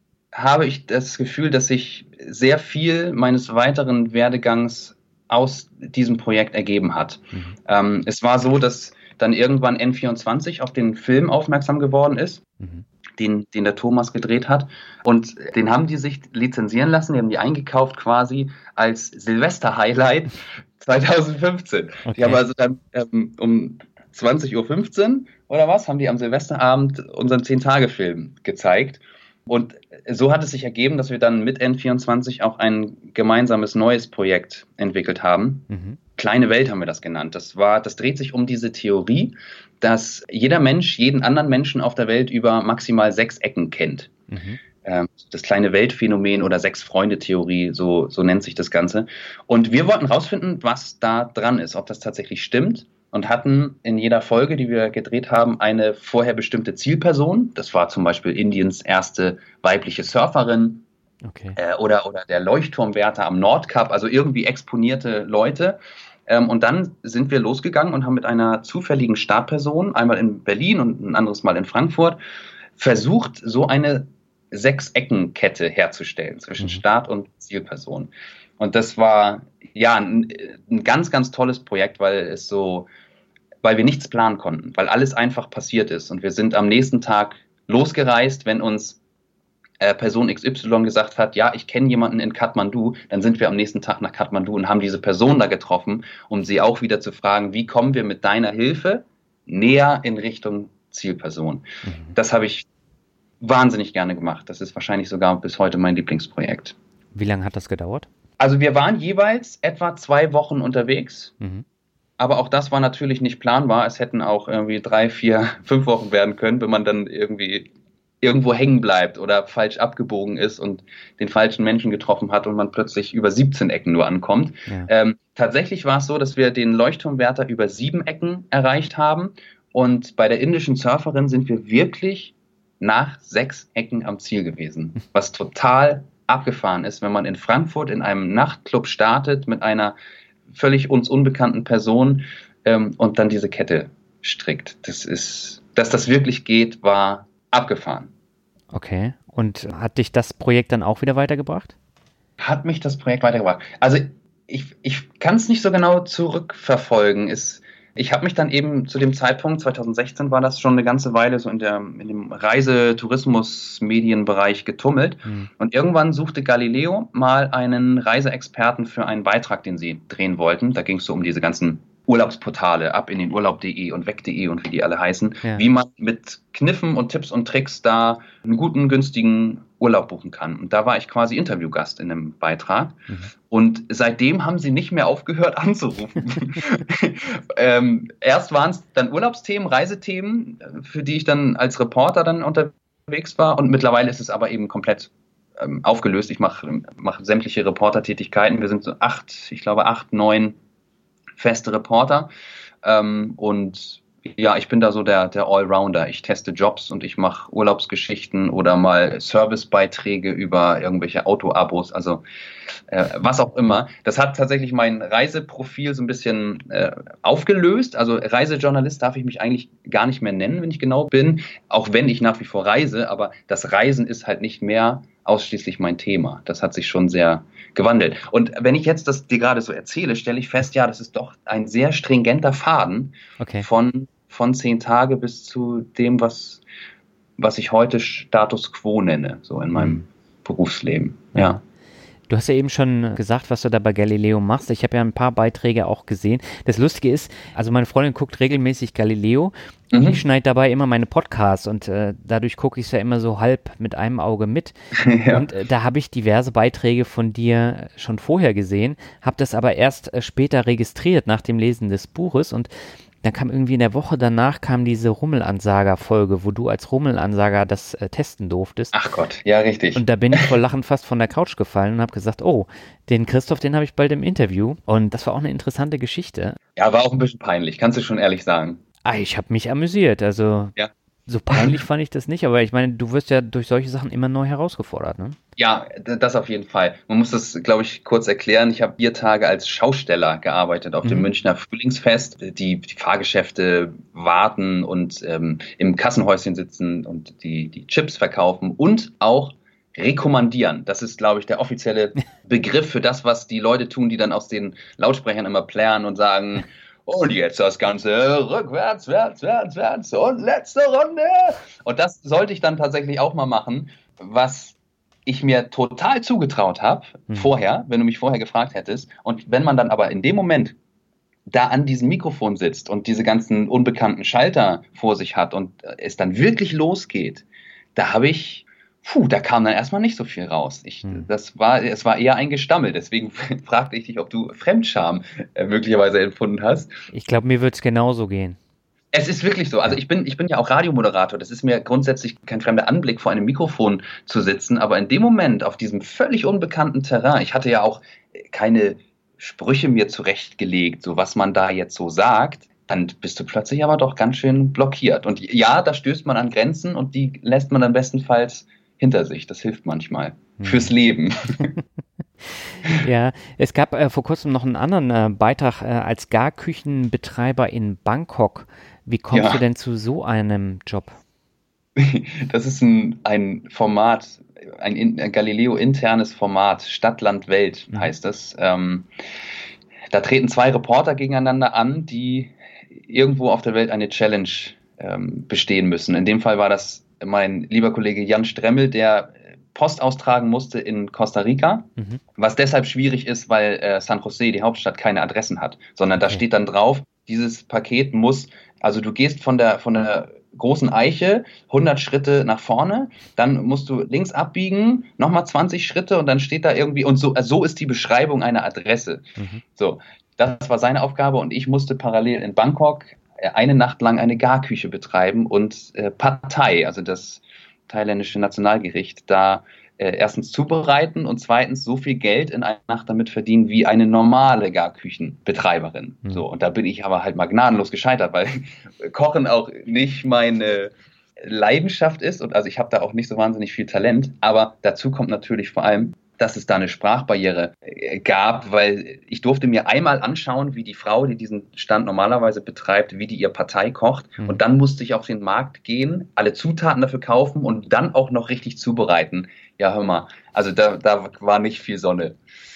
habe ich das Gefühl, dass sich sehr viel meines weiteren Werdegangs aus diesem Projekt ergeben hat. Mhm. Ähm, es war so, dass dann irgendwann N vierundzwanzig auf den Film aufmerksam geworden ist. Mhm. Den, den der Thomas gedreht hat. Und den haben die sich lizenzieren lassen, die haben die eingekauft quasi als Silvester-Highlight zwanzig fünfzehn. Okay. Die haben also dann ähm, um zwanzig Uhr fünfzehn oder was, haben die am Silvesterabend unseren zehn-Tage-Film gezeigt. Und so hat es sich ergeben, dass wir dann mit N vierundzwanzig auch ein gemeinsames neues Projekt entwickelt haben. Mhm. Kleine Welt haben wir das genannt. Das war, das dreht sich um diese Theorie, dass jeder Mensch jeden anderen Menschen auf der Welt über maximal sechs Ecken kennt. Mhm. Ähm, das kleine Weltphänomen oder Sechs-Freunde-Theorie, so, so nennt sich das Ganze. Und wir wollten rausfinden, was da dran ist, ob das tatsächlich stimmt. Und hatten in jeder Folge, die wir gedreht haben, eine vorher bestimmte Zielperson. Das war zum Beispiel Indiens erste weibliche Surferin. Okay. äh, oder, oder der Leuchtturmwärter am Nordkap, also irgendwie exponierte Leute. Ähm, und dann sind wir losgegangen und haben mit einer zufälligen Startperson, einmal in Berlin und ein anderes Mal in Frankfurt, versucht, so eine Sechs-Ecken-Kette herzustellen zwischen mhm. Start- und Zielperson. Und das war ja ein, ein ganz, ganz tolles Projekt, weil es so, weil wir nichts planen konnten, weil alles einfach passiert ist. Und wir sind am nächsten Tag losgereist, wenn uns äh, Person X Y gesagt hat, ja, ich kenne jemanden in Kathmandu, dann sind wir am nächsten Tag nach Kathmandu und haben diese Person da getroffen, um sie auch wieder zu fragen, wie kommen wir mit deiner Hilfe näher in Richtung Zielperson. Mhm. Das habe ich wahnsinnig gerne gemacht. Das ist wahrscheinlich sogar bis heute mein Lieblingsprojekt. Wie lange hat das gedauert? Also wir waren jeweils etwa zwei Wochen unterwegs, mhm. aber auch das war natürlich nicht planbar. Es hätten auch irgendwie drei, vier, fünf Wochen werden können, wenn man dann irgendwie irgendwo hängen bleibt oder falsch abgebogen ist und den falschen Menschen getroffen hat und man plötzlich über siebzehn Ecken nur ankommt. Ja. Ähm, tatsächlich war es so, dass wir den Leuchtturmwärter über sieben Ecken erreicht haben und bei der indischen Surferin sind wir wirklich nach sechs Ecken am Ziel gewesen, was total abgefahren ist, wenn man in Frankfurt in einem Nachtclub startet mit einer völlig uns unbekannten Person ähm, und dann diese Kette strickt. Das ist, dass das wirklich geht, war abgefahren. Okay. Und hat dich das Projekt dann auch wieder weitergebracht? Hat mich das Projekt weitergebracht. Also ich, ich kann es nicht so genau zurückverfolgen. Es, ich habe mich dann eben zu dem Zeitpunkt, zwanzig sechzehn war das schon eine ganze Weile so in, der, in dem Reise-Tourismus-Medienbereich getummelt. Mhm. Und irgendwann suchte Galileo mal einen Reiseexperten für einen Beitrag, den sie drehen wollten. Da ging es so um diese ganzen Urlaubsportale, ab in den Urlaub punkt de und weg punkt de und wie die alle heißen, ja. Wie man mit Kniffen und Tipps und Tricks da einen guten, günstigen Urlaub buchen kann. Und da war ich quasi Interviewgast in einem Beitrag. Mhm. Und seitdem haben sie nicht mehr aufgehört anzurufen. ähm, erst waren es dann Urlaubsthemen, Reisethemen, für die ich dann als Reporter dann unterwegs war. Und mittlerweile ist es aber eben komplett ähm, aufgelöst. Ich mache mach sämtliche Reportertätigkeiten. Wir sind so acht, ich glaube acht, neun feste Reporter ähm, und ja, ich bin da so der, der Allrounder. Ich teste Jobs und ich mache Urlaubsgeschichten oder mal Servicebeiträge über irgendwelche Autoabos, also äh, was auch immer. Das hat tatsächlich mein Reiseprofil so ein bisschen äh, aufgelöst. Also Reisejournalist darf ich mich eigentlich gar nicht mehr nennen, wenn ich genau bin, auch wenn ich nach wie vor reise, aber das Reisen ist halt nicht mehr ausschließlich mein Thema. Das hat sich schon sehr gewandelt. Und wenn ich jetzt das dir gerade so erzähle, stelle ich fest, ja, das ist doch ein sehr stringenter Faden okay. von von zehn Tage bis zu dem, was, was ich heute Status Quo nenne, so in meinem mhm. Berufsleben, ja. ja. Du hast ja eben schon gesagt, was du da bei Galileo machst. Ich habe ja ein paar Beiträge auch gesehen. Das Lustige ist, also meine Freundin guckt regelmäßig Galileo und mhm. ich schneide dabei immer meine Podcasts und äh, dadurch gucke ich es ja immer so halb mit einem Auge mit. ja. Und äh, da habe ich diverse Beiträge von dir schon vorher gesehen, habe das aber erst äh, später registriert nach dem Lesen des Buches und dann kam irgendwie in der Woche danach kam diese Rummelansager-Folge, wo du als Rummelansager das äh, testen durftest. Ach Gott, ja richtig. Und da bin ich vor Lachen fast von der Couch gefallen und habe gesagt, oh, den Christoph, den habe ich bald im Interview. Und das war auch eine interessante Geschichte. Ja, war auch ein bisschen peinlich, kannst du schon ehrlich sagen. Ah, ich habe mich amüsiert, also ja. So peinlich fand ich das nicht, aber ich meine, du wirst ja durch solche Sachen immer neu herausgefordert, ne? Ja, das auf jeden Fall. Man muss das, glaube ich, kurz erklären. Ich habe vier Tage als Schausteller gearbeitet auf mhm. dem Münchner Frühlingsfest. Die, die Fahrgeschäfte warten und ähm, im Kassenhäuschen sitzen und die, die Chips verkaufen und auch rekommandieren. Das ist, glaube ich, der offizielle Begriff für das, was die Leute tun, die dann aus den Lautsprechern immer plären und sagen... Und jetzt das Ganze rückwärts, wärts, wärts, wärts und letzte Runde. Und das sollte ich dann tatsächlich auch mal machen, was ich mir total zugetraut habe, hm. vorher, wenn du mich vorher gefragt hättest. Und wenn man dann aber in dem Moment da an diesem Mikrofon sitzt und diese ganzen unbekannten Schalter vor sich hat und es dann wirklich losgeht, da habe ich... Puh, da kam dann erstmal nicht so viel raus. Ich, hm. das war, es war eher ein Gestammel. Deswegen fragte ich dich, ob du Fremdscham äh, möglicherweise empfunden hast. Ich glaube, mir wird es genauso gehen. Es ist wirklich so. Also ich bin, ich bin ja auch Radiomoderator. Das ist mir grundsätzlich kein fremder Anblick, vor einem Mikrofon zu sitzen. Aber in dem Moment, auf diesem völlig unbekannten Terrain, ich hatte ja auch keine Sprüche mir zurechtgelegt, so was man da jetzt so sagt. Dann bist du plötzlich aber doch ganz schön blockiert. Und ja, da stößt man an Grenzen und die lässt man dann bestenfalls hinter sich. Das hilft manchmal. Hm. Fürs Leben. Ja, es gab äh, vor kurzem noch einen anderen äh, Beitrag äh, als Garküchenbetreiber in Bangkok. Wie kommst ja. du denn zu so einem Job? Das ist ein, ein Format, ein, ein Galileo-internes Format, Stadt, Land, Welt heißt das. Ähm, da treten zwei Reporter gegeneinander an, die irgendwo auf der Welt eine Challenge ähm, bestehen müssen. In dem Fall war das mein lieber Kollege Jan Stremmel, der Post austragen musste in Costa Rica, mhm. was deshalb schwierig ist, weil äh, San Jose, die Hauptstadt, keine Adressen hat, sondern da okay. steht dann drauf, dieses Paket muss, also du gehst von der, von der großen Eiche hundert Schritte nach vorne, dann musst du links abbiegen, nochmal zwanzig Schritte und dann steht da irgendwie, und so, so ist die Beschreibung einer Adresse. Mhm. So, das war seine Aufgabe und ich musste parallel in Bangkok eine Nacht lang eine Garküche betreiben und äh, Pad Thai, also das thailändische Nationalgericht, da äh, erstens zubereiten und zweitens so viel Geld in einer Nacht damit verdienen wie eine normale Garküchenbetreiberin. Mhm. So, und da bin ich aber halt mal gnadenlos gescheitert, weil Kochen auch nicht meine Leidenschaft ist und also ich habe da auch nicht so wahnsinnig viel Talent, aber dazu kommt natürlich vor allem, dass es da eine Sprachbarriere gab, weil ich durfte mir einmal anschauen, wie die Frau, die diesen Stand normalerweise betreibt, wie die ihr Partei kocht. Mhm. Und dann musste ich auf den Markt gehen, alle Zutaten dafür kaufen und dann auch noch richtig zubereiten. Ja, hör mal, also da, da war nicht viel Sonne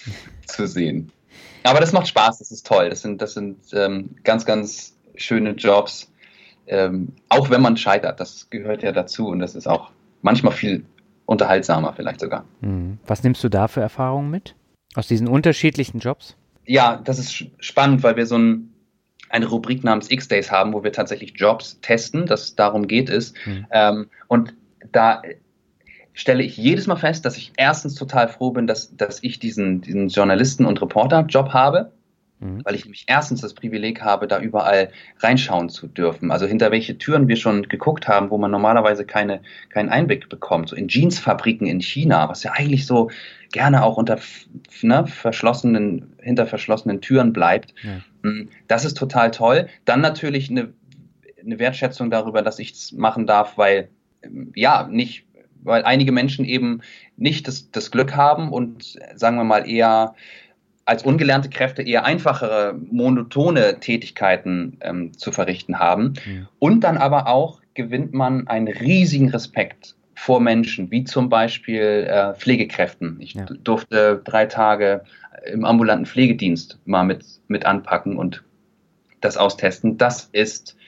zu sehen. Aber das macht Spaß, das ist toll. Das sind, das sind ähm, ganz, ganz schöne Jobs. Ähm, auch wenn man scheitert, das gehört ja dazu und das ist auch manchmal viel unterhaltsamer vielleicht sogar. Was nimmst du da für Erfahrungen mit? Aus diesen unterschiedlichen Jobs? Ja, das ist spannend, weil wir so ein, eine Rubrik namens X-Days haben, wo wir tatsächlich Jobs testen, dass darum geht es. Mhm. Ähm, und da stelle ich jedes Mal fest, dass ich erstens total froh bin, dass, dass ich diesen, diesen Journalisten- und Reporter-Job habe, mhm. weil ich nämlich erstens das Privileg habe, da überall reinschauen zu dürfen. Also hinter welche Türen wir schon geguckt haben, wo man normalerweise keine, keinen Einblick bekommt. So in Jeansfabriken in China, was ja eigentlich so gerne auch unter ne, verschlossenen, hinter verschlossenen Türen bleibt. Ja. Das ist total toll. Dann natürlich eine, eine Wertschätzung darüber, dass ich es machen darf, weil ja, nicht, weil einige Menschen eben nicht das, das Glück haben und sagen wir mal eher als ungelernte Kräfte eher einfachere, monotone Tätigkeiten ähm, zu verrichten haben. Mhm. Und dann aber auch gewinnt man einen riesigen Respekt vor Menschen, wie zum Beispiel äh, Pflegekräften. Ich ja. durfte drei Tage im ambulanten Pflegedienst mal mit, mit anpacken und das austesten. Das ist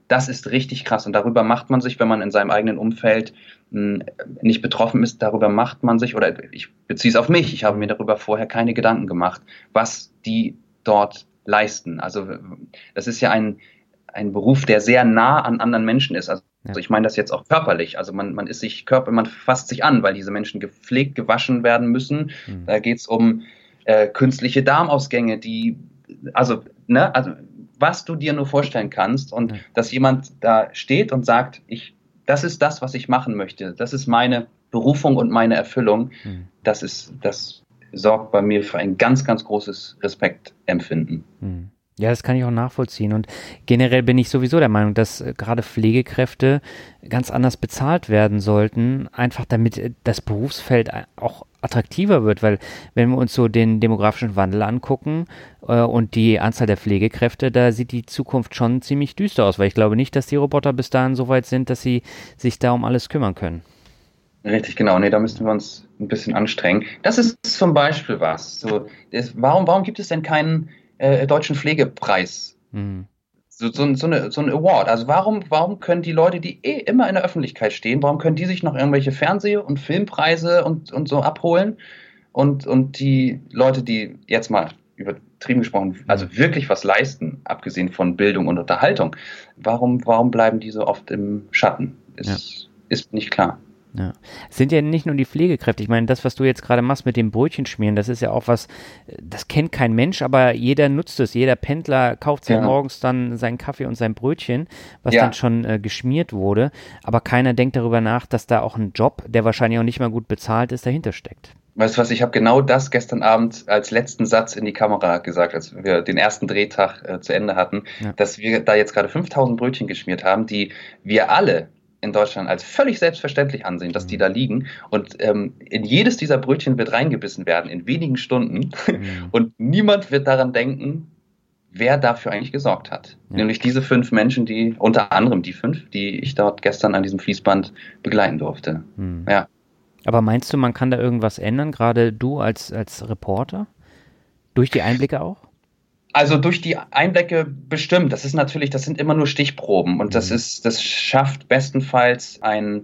das ist richtig krass. Und darüber macht man sich, wenn man in seinem eigenen Umfeld mh, nicht betroffen ist, darüber macht man sich, oder ich beziehe es auf mich, ich habe mir darüber vorher keine Gedanken gemacht, was die dort leisten. Also das ist ja ein, ein Beruf, der sehr nah an anderen Menschen ist. Also ja. ich meine das jetzt auch körperlich. Also man, man ist sich Körper, man fasst sich an, weil diese Menschen gepflegt, gewaschen werden müssen. Mhm. Da geht es um äh, künstliche Darmausgänge, die, also, ne, also was du dir nur vorstellen kannst und ja. dass jemand da steht und sagt, ich, das ist das, was ich machen möchte. Das ist meine Berufung und meine Erfüllung. Mhm. Das ist, das sorgt bei mir für ein ganz, ganz großes Respektempfinden. Mhm. Ja, das kann ich auch nachvollziehen. Und generell bin ich sowieso der Meinung, dass äh, gerade Pflegekräfte ganz anders bezahlt werden sollten, einfach damit äh, das Berufsfeld auch attraktiver wird, weil wenn wir uns so den demografischen Wandel angucken äh, und die Anzahl der Pflegekräfte, da sieht die Zukunft schon ziemlich düster aus, weil ich glaube nicht, dass die Roboter bis dahin so weit sind, dass sie sich da um alles kümmern können. Richtig, genau. Nee, da müssten wir uns ein bisschen anstrengen. Das ist zum Beispiel was. So, das, warum, warum gibt es denn keinen Äh, deutschen Pflegepreis, mhm. so, so, so, eine, so ein Award. Also warum, warum können die Leute, die eh immer in der Öffentlichkeit stehen, warum können die sich noch irgendwelche Fernseh- und Filmpreise und, und so abholen und, und die Leute, die jetzt mal übertrieben gesprochen, also wirklich was leisten, abgesehen von Bildung und Unterhaltung, warum, warum bleiben die so oft im Schatten? Ist, ja. ist nicht klar. Ja. Es sind ja nicht nur die Pflegekräfte. Ich meine, das, was du jetzt gerade machst mit dem Brötchen schmieren, das ist ja auch was, das kennt kein Mensch, aber jeder nutzt es. Jeder Pendler kauft sich ja. morgens dann seinen Kaffee und sein Brötchen, was ja. dann schon äh, geschmiert wurde. Aber keiner denkt darüber nach, dass da auch ein Job, der wahrscheinlich auch nicht mal gut bezahlt ist, dahinter steckt. Weißt du was, ich habe genau das gestern Abend als letzten Satz in die Kamera gesagt, als wir den ersten Drehtag äh, zu Ende hatten, ja. dass wir da jetzt gerade fünftausend Brötchen geschmiert haben, die wir alle in Deutschland als völlig selbstverständlich ansehen, dass die da liegen und ähm, in jedes dieser Brötchen wird reingebissen werden in wenigen Stunden mhm. und niemand wird daran denken, wer dafür eigentlich gesorgt hat. Ja. Nämlich diese fünf Menschen, die, unter anderem die fünf, die ich dort gestern an diesem Fließband begleiten durfte. Mhm. Ja. Aber meinst du, man kann da irgendwas ändern, gerade du als, als Reporter? Durch die Einblicke auch? Also durch die Einblicke bestimmt. Das ist natürlich, das sind immer nur Stichproben und das ist, das schafft bestenfalls ein,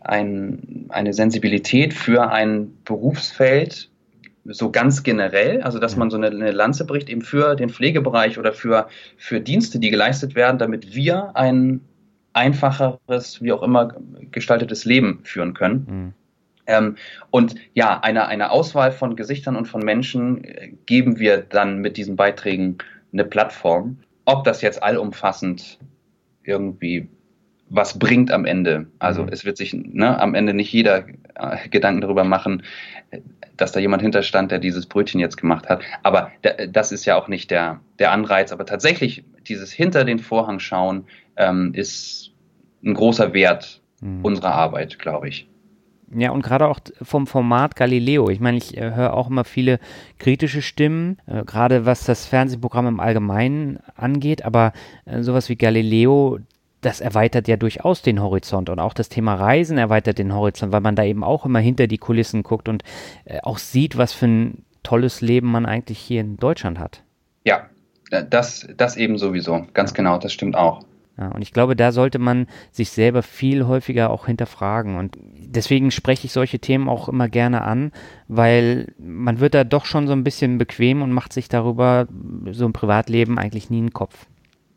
ein, eine Sensibilität für ein Berufsfeld, so ganz generell, also dass man so eine, eine Lanze bricht eben für den Pflegebereich oder für, für Dienste, die geleistet werden, damit wir ein einfacheres, wie auch immer gestaltetes Leben führen können. Mhm. Ähm, und ja, eine, eine Auswahl von Gesichtern und von Menschen äh, geben wir dann mit diesen Beiträgen eine Plattform. Ob das jetzt allumfassend irgendwie was bringt am Ende. Also mhm. es wird sich ne, am Ende nicht jeder äh, Gedanken darüber machen, dass da jemand hinterstand, der dieses Brötchen jetzt gemacht hat. Aber d- das ist ja auch nicht der, der Anreiz. Aber tatsächlich dieses hinter den Vorhang schauen ähm, ist ein großer Wert mhm. unserer Arbeit, glaube ich. Ja, und gerade auch vom Format Galileo. Ich meine, ich äh, höre auch immer viele kritische Stimmen, äh, gerade was das Fernsehprogramm im Allgemeinen angeht, aber äh, sowas wie Galileo, das erweitert ja durchaus den Horizont und auch das Thema Reisen erweitert den Horizont, weil man da eben auch immer hinter die Kulissen guckt und äh, auch sieht, was für ein tolles Leben man eigentlich hier in Deutschland hat. Ja, das, das eben sowieso, ganz genau, das stimmt auch. Ja, und ich glaube, da sollte man sich selber viel häufiger auch hinterfragen. Und deswegen spreche ich solche Themen auch immer gerne an, weil man wird da doch schon so ein bisschen bequem und macht sich darüber so im Privatleben eigentlich nie einen Kopf.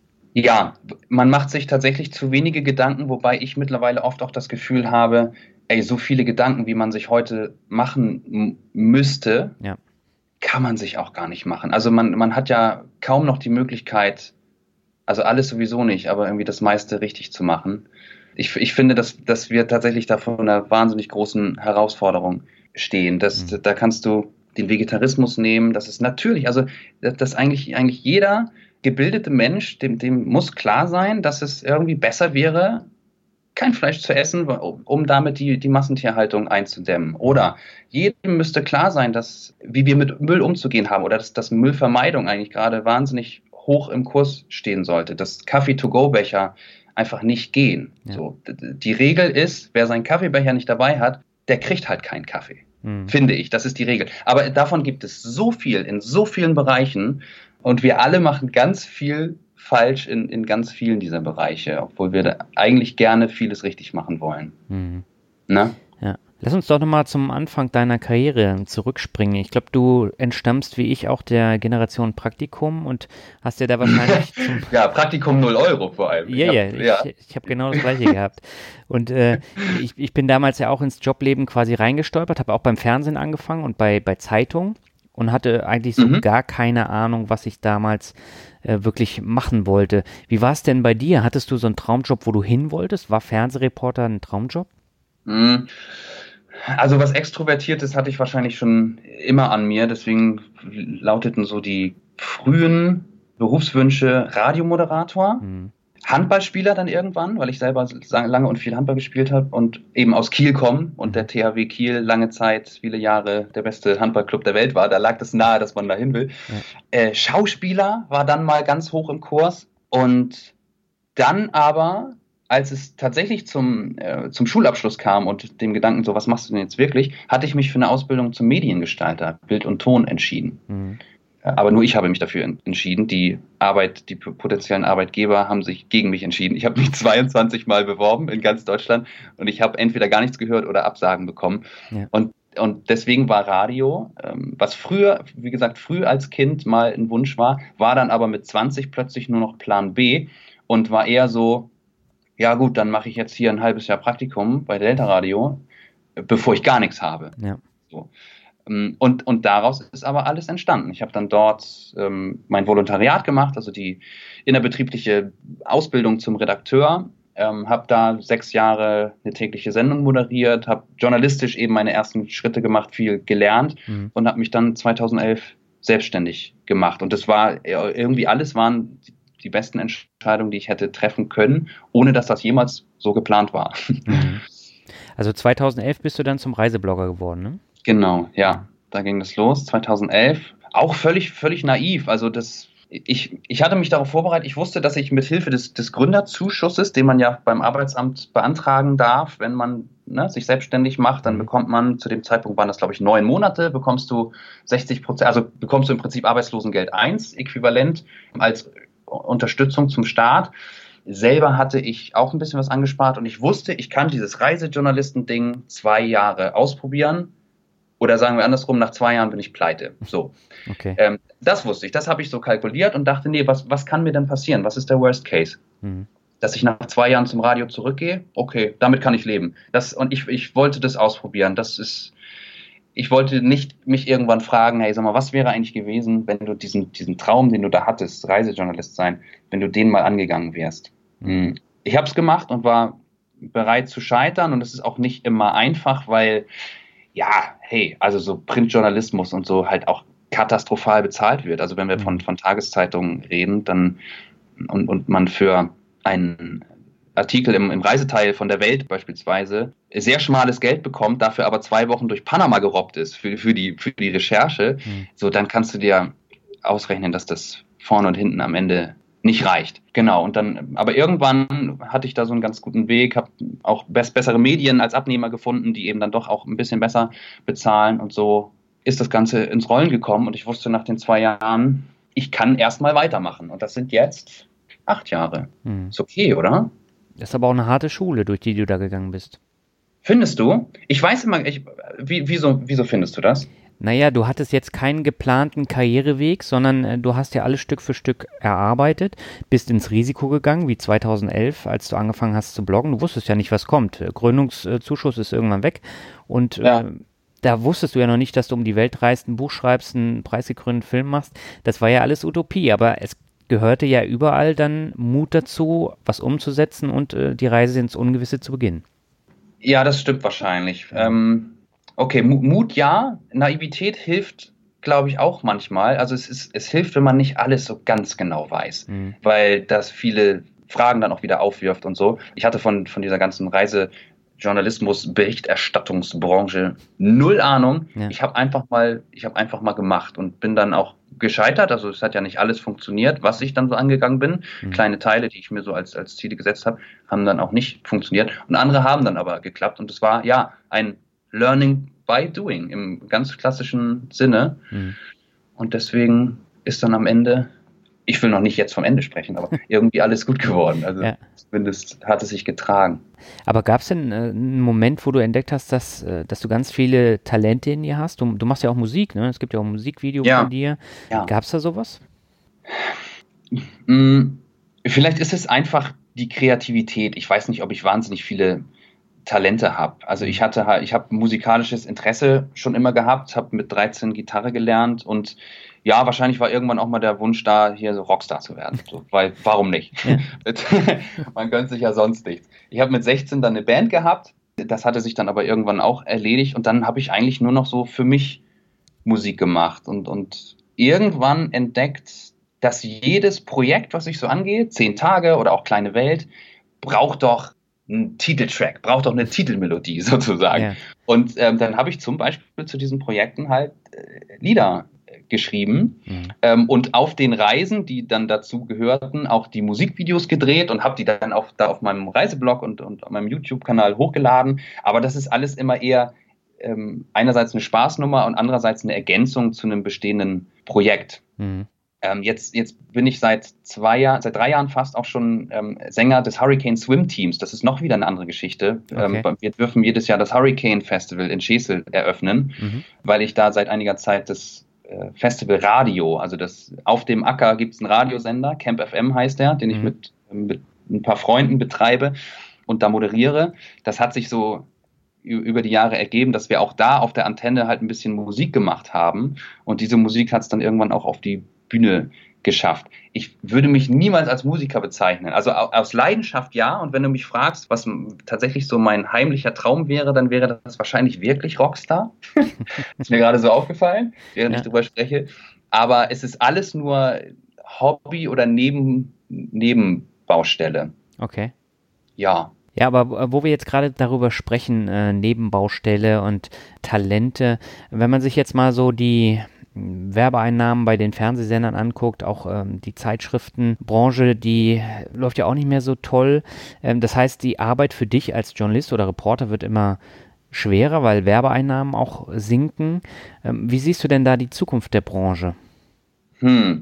Ja, man macht sich tatsächlich zu wenige Gedanken, wobei ich mittlerweile oft auch das Gefühl habe, ey, so viele Gedanken, wie man sich heute machen m- müsste, ja. kann man sich auch gar nicht machen. Also man, man hat ja kaum noch die Möglichkeit, also alles sowieso nicht, aber irgendwie das meiste richtig zu machen. Ich, ich finde, dass, dass wir tatsächlich da vor einer wahnsinnig großen Herausforderung stehen. Das, mhm. Da kannst du den Vegetarismus nehmen. Das ist natürlich, also dass eigentlich, eigentlich jeder gebildete Mensch, dem, dem muss klar sein, dass es irgendwie besser wäre, kein Fleisch zu essen, um damit die, die Massentierhaltung einzudämmen. Oder jedem müsste klar sein, dass, wie wir mit Müll umzugehen haben oder dass, dass Müllvermeidung eigentlich gerade wahnsinnig hoch im Kurs stehen sollte, dass Kaffee-to-go-Becher einfach nicht gehen. Ja. So, die Regel ist, wer seinen Kaffeebecher nicht dabei hat, der kriegt halt keinen Kaffee, mhm. finde ich. Das ist die Regel. Aber davon gibt es so viel in so vielen Bereichen und wir alle machen ganz viel falsch in, in ganz vielen dieser Bereiche, obwohl wir da eigentlich gerne vieles richtig machen wollen. Mhm. Ne? Ja. Lass uns doch nochmal zum Anfang deiner Karriere zurückspringen. Ich glaube, du entstammst wie ich auch der Generation Praktikum und hast ja da wahrscheinlich zum ja, Praktikum null Euro vor allem. Ja, ja, ich, ja. ich, ich habe genau das Gleiche gehabt. Und äh, ich, ich bin damals ja auch ins Jobleben quasi reingestolpert, habe auch beim Fernsehen angefangen und bei, bei Zeitungen und hatte eigentlich so Mhm. gar keine Ahnung, was ich damals äh, wirklich machen wollte. Wie war es denn bei dir? Hattest du so einen Traumjob, wo du hin wolltest? War Fernsehreporter ein Traumjob? Mhm. Also was Extrovertiertes hatte ich wahrscheinlich schon immer an mir, deswegen lauteten so die frühen Berufswünsche Radiomoderator, Hm. Handballspieler dann irgendwann, weil ich selber lange und viel Handball gespielt habe und eben aus Kiel komme und der T H W Kiel lange Zeit, viele Jahre der beste Handballclub der Welt war, da lag es nahe, dass man da hin will. Ja. Äh, Schauspieler war dann mal ganz hoch im Kurs und dann aber, als es tatsächlich zum, äh, zum Schulabschluss kam und dem Gedanken, so was machst du denn jetzt wirklich, hatte ich mich für eine Ausbildung zum Mediengestalter, Bild und Ton entschieden. Hm. Aber nur ich habe mich dafür entschieden. Die Arbeit, die potenziellen Arbeitgeber haben sich gegen mich entschieden. Ich habe mich zweiundzwanzig Mal beworben in ganz Deutschland und ich habe entweder gar nichts gehört oder Absagen bekommen. Ja. Und, und deswegen war Radio, ähm, was früher, wie gesagt, früh als Kind mal ein Wunsch war, war dann aber mit zwanzig plötzlich nur noch Plan B und war eher so, ja gut, dann mache ich jetzt hier ein halbes Jahr Praktikum bei Delta Radio, bevor ich gar nichts habe. Ja. So. Und, und daraus ist aber alles entstanden. Ich habe dann dort ähm, mein Volontariat gemacht, also die innerbetriebliche Ausbildung zum Redakteur, ähm, habe da sechs Jahre eine tägliche Sendung moderiert, habe journalistisch eben meine ersten Schritte gemacht, viel gelernt Mhm. und habe mich dann zweitausendelf selbstständig gemacht. Und das war irgendwie alles waren die besten Entscheidungen, die ich hätte treffen können, ohne dass das jemals so geplant war. Mhm. Also zweitausendelf bist du dann zum Reiseblogger geworden, ne? Genau, ja, da ging das los, zweitausendelf. Auch völlig, völlig naiv. Also das, ich, ich hatte mich darauf vorbereitet. Ich wusste, dass ich mit Hilfe des, des Gründerzuschusses, den man ja beim Arbeitsamt beantragen darf, wenn man ne, sich selbstständig macht, dann bekommt man, zu dem Zeitpunkt waren das, glaube ich, neun Monate, bekommst du sechzig Prozent, also bekommst du im Prinzip Arbeitslosengeld eins, äquivalent als Unterstützung zum Staat. Selber hatte ich auch ein bisschen was angespart und ich wusste, ich kann dieses Reisejournalisten-Ding zwei Jahre ausprobieren. Oder sagen wir andersrum, nach zwei Jahren bin ich pleite. So. Okay. Ähm, das wusste ich, das habe ich so kalkuliert und dachte, nee, was, was kann mir denn passieren? Was ist der Worst Case? Mhm. Dass ich nach zwei Jahren zum Radio zurückgehe? Okay, damit kann ich leben. Das, und ich, ich wollte das ausprobieren. Das ist, ich wollte nicht mich irgendwann fragen, hey, sag mal, was wäre eigentlich gewesen, wenn du diesen, diesen Traum, den du da hattest, Reisejournalist sein, wenn du den mal angegangen wärst? Mhm. Ich habe es gemacht und war bereit zu scheitern und es ist auch nicht immer einfach, weil ja, hey, also so Printjournalismus und so halt auch katastrophal bezahlt wird. Also wenn wir von, von Tageszeitungen reden, dann und, und man für einen Artikel im, im Reiseteil von der Welt beispielsweise sehr schmales Geld bekommt, dafür aber zwei Wochen durch Panama gerobbt ist für, für, die, für die Recherche, mhm. so dann kannst du dir ausrechnen, dass das vorne und hinten am Ende nicht reicht. Genau, und dann, aber irgendwann hatte ich da so einen ganz guten Weg, habe auch best, bessere Medien als Abnehmer gefunden, die eben dann doch auch ein bisschen besser bezahlen und so ist das Ganze ins Rollen gekommen und ich wusste nach den zwei Jahren, ich kann erstmal weitermachen und das sind jetzt acht Jahre. Hm. Ist okay, oder? Das ist aber auch eine harte Schule, durch die du da gegangen bist. Findest du? Ich weiß immer, ich, wie, wieso, wieso findest du das? Naja, du hattest jetzt keinen geplanten Karriereweg, sondern äh, du hast ja alles Stück für Stück erarbeitet, bist ins Risiko gegangen, wie zweitausendelf, als du angefangen hast zu bloggen. Du wusstest ja nicht, was kommt. Gründungszuschuss ist irgendwann weg und ja. äh, da wusstest du ja noch nicht, dass du um die Welt reist, ein Buch schreibst, einen preisgekrönten Film machst. Das war ja alles Utopie, aber es gehörte ja überall dann Mut dazu, was umzusetzen und äh, die Reise ins Ungewisse zu beginnen. Ja, das stimmt wahrscheinlich. Ähm Okay, Mut ja, Naivität hilft, glaube ich, auch manchmal. Also es ist, es hilft, wenn man nicht alles so ganz genau weiß, mhm. weil das viele Fragen dann auch wieder aufwirft und so. Ich hatte von, von dieser ganzen Reisejournalismus, Berichterstattungsbranche null Ahnung. Ja. Ich habe einfach mal, ich habe einfach mal gemacht und bin dann auch gescheitert. Also es hat ja nicht alles funktioniert, was ich dann so angegangen bin. Mhm. Kleine Teile, die ich mir so als, als Ziele gesetzt habe, haben dann auch nicht funktioniert. Und andere haben dann aber geklappt. Und es war ja ein Learning by doing im ganz klassischen Sinne. Mhm. Und deswegen ist dann am Ende ich will noch nicht jetzt vom Ende sprechen, aber irgendwie alles gut geworden. Also ja. Zumindest hat es sich getragen. Aber gab es denn äh, einen Moment, wo du entdeckt hast, dass, äh, dass du ganz viele Talente in dir hast? Du, du machst ja auch Musik, ne? Es gibt ja auch ein Musikvideo ja. von dir. Ja. Gab es da sowas? Hm, vielleicht ist es einfach die Kreativität. Ich weiß nicht, ob ich wahnsinnig viele Talente habe. Also ich hatte halt, ich habe musikalisches Interesse schon immer gehabt, habe mit dreizehn Gitarre gelernt und ja, wahrscheinlich war irgendwann auch mal der Wunsch da, hier so Rockstar zu werden. So, weil, warum nicht? Ja. Man gönnt sich ja sonst nichts. Ich habe mit sechzehn dann eine Band gehabt, das hatte sich dann aber irgendwann auch erledigt und dann habe ich eigentlich nur noch so für mich Musik gemacht und, und irgendwann entdeckt, dass jedes Projekt, was ich so angehe, zehn Tage oder auch Kleine Welt, braucht doch einen Titeltrack, braucht doch eine Titelmelodie sozusagen. Ja. Und ähm, dann habe ich zum Beispiel zu diesen Projekten halt äh, Lieder geschrieben mhm. ähm, und auf den Reisen, die dann dazu gehörten, auch die Musikvideos gedreht und habe die dann auch da auf meinem Reiseblog und, und auf meinem YouTube-Kanal hochgeladen. Aber das ist alles immer eher ähm, einerseits eine Spaßnummer und andererseits eine Ergänzung zu einem bestehenden Projekt. Mhm. Ähm, jetzt, jetzt bin ich seit zwei Jahren, seit drei Jahren fast auch schon ähm, Sänger des Hurricane Swim Teams. Das ist noch wieder eine andere Geschichte. Okay. Ähm, wir dürfen jedes Jahr das Hurricane Festival in Schesel eröffnen, mhm. weil ich da seit einiger Zeit das äh, Festival Radio, also das auf dem Acker gibt es einen Radiosender, Camp F M heißt der, den ich mhm. mit, mit ein paar Freunden betreibe und da moderiere. Das hat sich so über die Jahre ergeben, dass wir auch da auf der Antenne halt ein bisschen Musik gemacht haben und diese Musik hat es dann irgendwann auch auf die Bühne geschafft. Ich würde mich niemals als Musiker bezeichnen. Also aus Leidenschaft ja. Und wenn du mich fragst, was tatsächlich so mein heimlicher Traum wäre, dann wäre das wahrscheinlich wirklich Rockstar. Ist mir gerade so aufgefallen, während ja. ich drüber spreche. Aber es ist alles nur Hobby oder Neben, Nebenbaustelle. Okay. Ja. Ja, aber wo wir jetzt gerade darüber sprechen, äh, Nebenbaustelle und Talente, wenn man sich jetzt mal so die Werbeeinnahmen bei den Fernsehsendern anguckt, auch ähm, die Zeitschriftenbranche, die läuft ja auch nicht mehr so toll. Ähm, das heißt, die Arbeit für dich als Journalist oder Reporter wird immer schwerer, weil Werbeeinnahmen auch sinken. Ähm, wie siehst du denn da die Zukunft der Branche? Hm.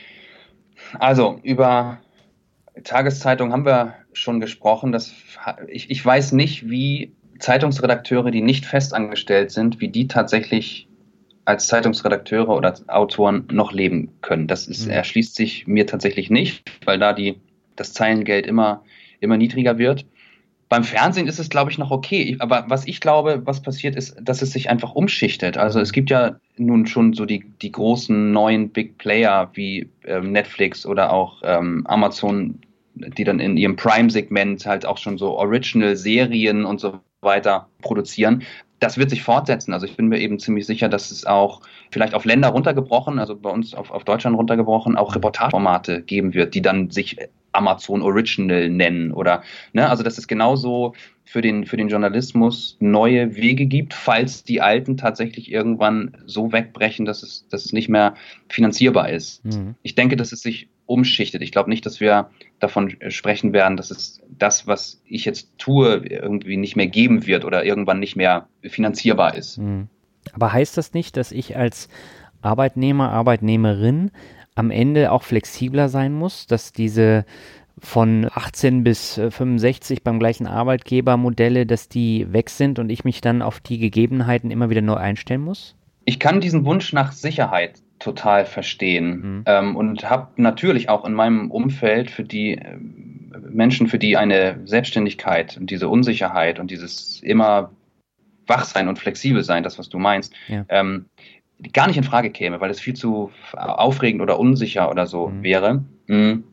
Also über Tageszeitung haben wir schon gesprochen. Dass ich, ich weiß nicht, wie Zeitungsredakteure, die nicht festangestellt sind, wie die tatsächlich als Zeitungsredakteure oder Autoren noch leben können. Das ist, mhm. erschließt sich mir tatsächlich nicht, weil da die, das Zeilengeld immer, immer niedriger wird. Beim Fernsehen ist es, glaube ich, noch okay. Aber was ich glaube, was passiert ist, dass es sich einfach umschichtet. Also es gibt ja nun schon so die, die großen neuen Big Player wie ähm, Netflix oder auch ähm, Amazon, die dann in ihrem Prime-Segment halt auch schon so Original-Serien und so weiter produzieren. Das wird sich fortsetzen. Also ich bin mir eben ziemlich sicher, dass es auch vielleicht auf Länder runtergebrochen, also bei uns auf, auf Deutschland runtergebrochen, auch Reportageformate geben wird, die dann sich Amazon Original nennen oder, ne, also dass es genauso für den, für den Journalismus neue Wege gibt, falls die alten tatsächlich irgendwann so wegbrechen, dass es, dass es nicht mehr finanzierbar ist. Mhm. Ich denke, dass es sich umschichtet. Ich glaube nicht, dass wir davon sprechen werden, dass es das, was ich jetzt tue, irgendwie nicht mehr geben wird oder irgendwann nicht mehr finanzierbar ist. Mhm. Aber heißt das nicht, dass ich als Arbeitnehmer, Arbeitnehmerin am Ende auch flexibler sein muss, dass diese von achtzehn bis fünfundsechzig beim gleichen Arbeitgeber Modelle, dass die weg sind und ich mich dann auf die Gegebenheiten immer wieder neu einstellen muss? Ich kann diesen Wunsch nach Sicherheit total verstehen mhm. ähm, und habe natürlich auch in meinem Umfeld für die äh, Menschen, für die eine Selbstständigkeit und diese Unsicherheit und dieses immer Wachsein und flexibel sein, das, was du meinst, ja. ähm, gar nicht in Frage käme, weil es viel zu aufregend oder unsicher oder so mhm. wäre. Mhm.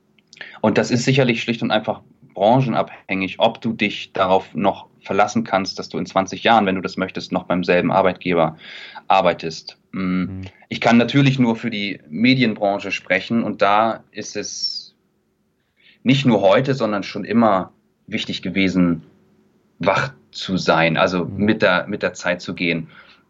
Und das ist sicherlich schlicht und einfach branchenabhängig, ob du dich darauf noch verlassen kannst, dass du in zwanzig Jahren, wenn du das möchtest, noch beim selben Arbeitgeber arbeitest. Mhm. Ich kann natürlich nur für die Medienbranche sprechen und da ist es nicht nur heute, sondern schon immer wichtig gewesen, wach zu sein, also mhm. mit der, mit der Zeit zu gehen.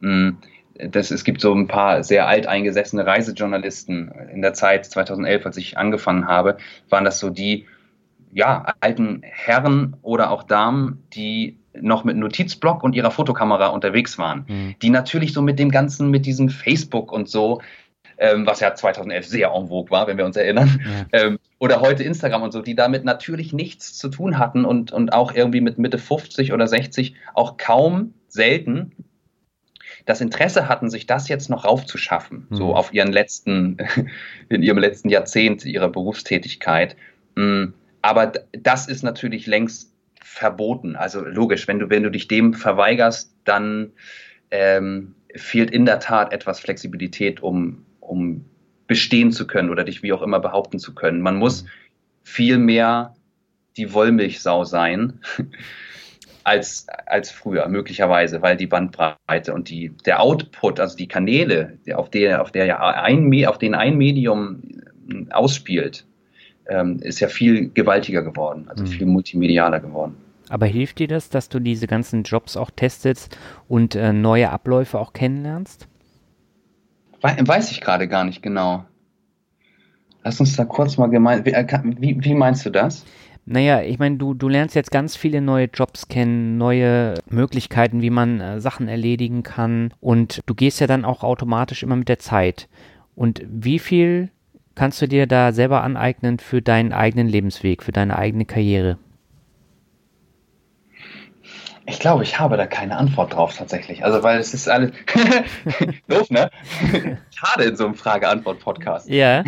Das, es gibt so ein paar sehr alteingesessene Reisejournalisten. In der Zeit zweitausendelf, als ich angefangen habe, waren das so die ja, alten Herren oder auch Damen, die noch mit Notizblock und ihrer Fotokamera unterwegs waren. Mhm. Die natürlich so mit dem Ganzen, mit diesem Facebook und so ähm, was ja zweitausendelf sehr en vogue war, wenn wir uns erinnern. Ja. Ähm, oder heute Instagram und so, die damit natürlich nichts zu tun hatten und, und auch irgendwie mit Mitte fünfzig oder sechzig auch kaum selten das Interesse hatten, sich das jetzt noch raufzuschaffen, mhm. so auf ihren letzten, in ihrem letzten Jahrzehnt ihrer Berufstätigkeit. Aber das ist natürlich längst verboten. Also logisch, wenn du, wenn du dich dem verweigerst, dann ähm, fehlt in der Tat etwas Flexibilität, um, um bestehen zu können oder dich wie auch immer behaupten zu können. Man muss viel mehr die Wollmilchsau sein, als, als früher, möglicherweise, weil die Bandbreite und die, der Output, also die Kanäle, auf, der, auf, der ja ein, auf denen ein Medium ausspielt, ähm, ist ja viel gewaltiger geworden, also mhm. viel multimedialer geworden. Aber hilft dir das, dass du diese ganzen Jobs auch testest und äh, neue Abläufe auch kennenlernst? We- weiß ich gerade gar nicht genau. Lass uns da kurz mal gemein... Wie, wie, wie meinst du das? Naja, ich meine, du, du lernst jetzt ganz viele neue Jobs kennen, neue Möglichkeiten, wie man äh, Sachen erledigen kann und du gehst ja dann auch automatisch immer mit der Zeit. Und wie viel kannst du dir da selber aneignen für deinen eigenen Lebensweg, für deine eigene Karriere? Ich glaube, ich habe da keine Antwort drauf tatsächlich. Also, weil es ist alles doof, ne? Schade in so einem Frage-Antwort-Podcast. Ja.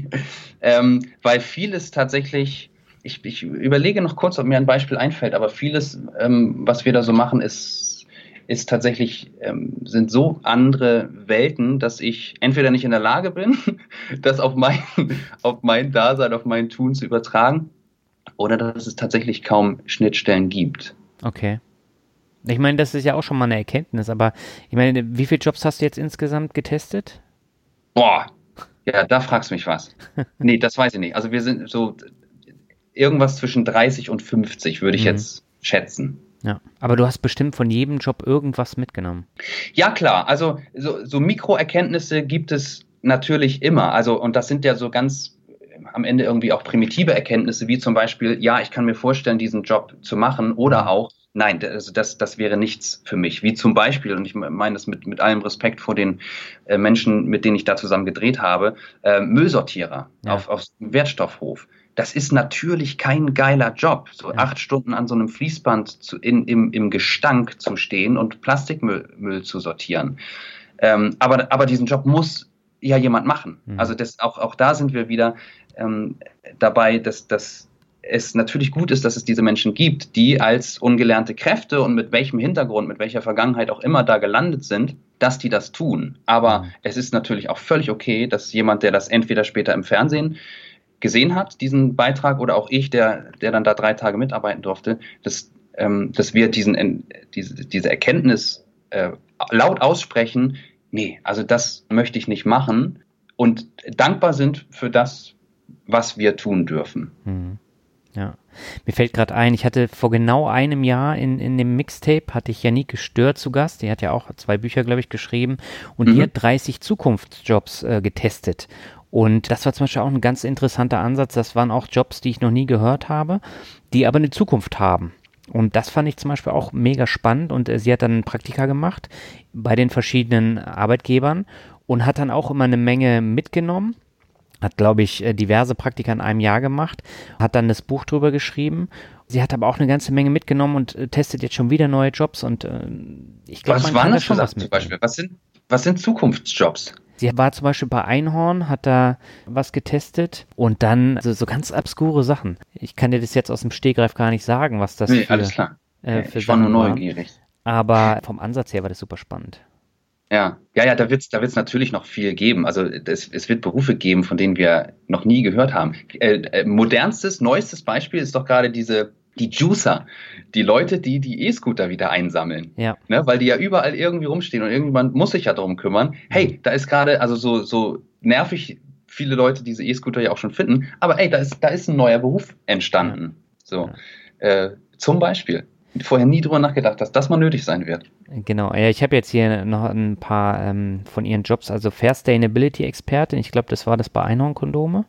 ähm, weil vieles tatsächlich... Ich, ich überlege noch kurz, ob mir ein Beispiel einfällt, aber vieles, ähm, was wir da so machen, ist, ist tatsächlich, ähm, sind so andere Welten, dass ich entweder nicht in der Lage bin, das auf mein, auf mein Dasein, auf mein Tun zu übertragen, oder dass es tatsächlich kaum Schnittstellen gibt. Okay. Ich meine, das ist ja auch schon mal eine Erkenntnis, aber ich meine, wie viele Jobs hast du jetzt insgesamt getestet? Boah, ja, da fragst du mich was. Nee, das weiß ich nicht. Also wir sind so... Irgendwas zwischen dreißig und fünfzig würde ich mhm. jetzt schätzen. Ja, aber du hast bestimmt von jedem Job irgendwas mitgenommen. Ja, klar. Also so, so Mikroerkenntnisse gibt es natürlich immer. Also und das sind ja so ganz am Ende irgendwie auch primitive Erkenntnisse, wie zum Beispiel, ja, ich kann mir vorstellen, diesen Job zu machen oder auch, nein, also das, das wäre nichts für mich. Wie zum Beispiel, und ich meine das mit, mit allem Respekt vor den äh, Menschen, mit denen ich da zusammen gedreht habe, äh, Müllsortierer ja. auf, auf Wertstoffhof. Das ist natürlich kein geiler Job, so ja. acht Stunden an so einem Fließband zu, in, im, im Gestank zu stehen und Plastikmüll Müll zu sortieren. Ähm, aber, aber diesen Job muss ja jemand machen. Mhm. Also das, auch, auch da sind wir wieder ähm, dabei, dass, dass es natürlich gut ist, dass es diese Menschen gibt, die als ungelernte Kräfte und mit welchem Hintergrund, mit welcher Vergangenheit auch immer da gelandet sind, dass die das tun. Aber mhm. es ist natürlich auch völlig okay, dass jemand, der das entweder später im Fernsehen gesehen hat, diesen Beitrag, oder auch ich, der, der dann da drei Tage mitarbeiten durfte, dass, ähm, dass wir diesen, diese, diese Erkenntnis äh, laut aussprechen, nee, also das möchte ich nicht machen, und dankbar sind für das, was wir tun dürfen. Hm. Ja, mir fällt gerade ein, ich hatte vor genau einem Jahr in, in dem Mixtape, hatte ich Janike Stör zu Gast, die hat ja auch zwei Bücher, glaube ich, geschrieben, und mhm. die hat dreißig Zukunftsjobs äh, getestet. Und das war zum Beispiel auch ein ganz interessanter Ansatz. Das waren auch Jobs, die ich noch nie gehört habe, die aber eine Zukunft haben. Und das fand ich zum Beispiel auch mega spannend. Und äh, sie hat dann ein Praktika gemacht bei den verschiedenen Arbeitgebern und hat dann auch immer eine Menge mitgenommen. Hat, glaube ich, diverse Praktika in einem Jahr gemacht, hat dann das Buch drüber geschrieben. Sie hat aber auch eine ganze Menge mitgenommen und äh, testet jetzt schon wieder neue Jobs. Und äh, ich glaube, man kann da schon was zum Beispiel. Was sind, was sind Zukunftsjobs? Sie war zum Beispiel bei Einhorn, hat da was getestet und dann also so ganz obskure Sachen. Ich kann dir das jetzt aus dem Stegreif gar nicht sagen, was das nee, für, alles klar. Äh, für ich war nur neugierig. War. Aber vom Ansatz her war das super spannend. Ja, ja, ja, da wird's, da wird's natürlich noch viel geben. Also es, es wird Berufe geben, von denen wir noch nie gehört haben. Äh, äh, modernstes, neuestes Beispiel ist doch gerade diese die Juicer, die Leute, die die E-Scooter wieder einsammeln. Ja. Ne, weil die ja überall irgendwie rumstehen und irgendjemand muss sich ja darum kümmern. Hey, da ist gerade, also so, so nervig viele Leute diese E-Scooter ja auch schon finden, aber ey, da ist, da ist ein neuer Beruf entstanden. Ja. So, ja. Äh, zum Beispiel. Vorher nie drüber nachgedacht, dass das mal nötig sein wird. Genau, ja, ich habe jetzt hier noch ein paar ähm, von ihren Jobs, also Fair-Stability-Expertin, ich glaube, das war das bei Einhorn-Kondome,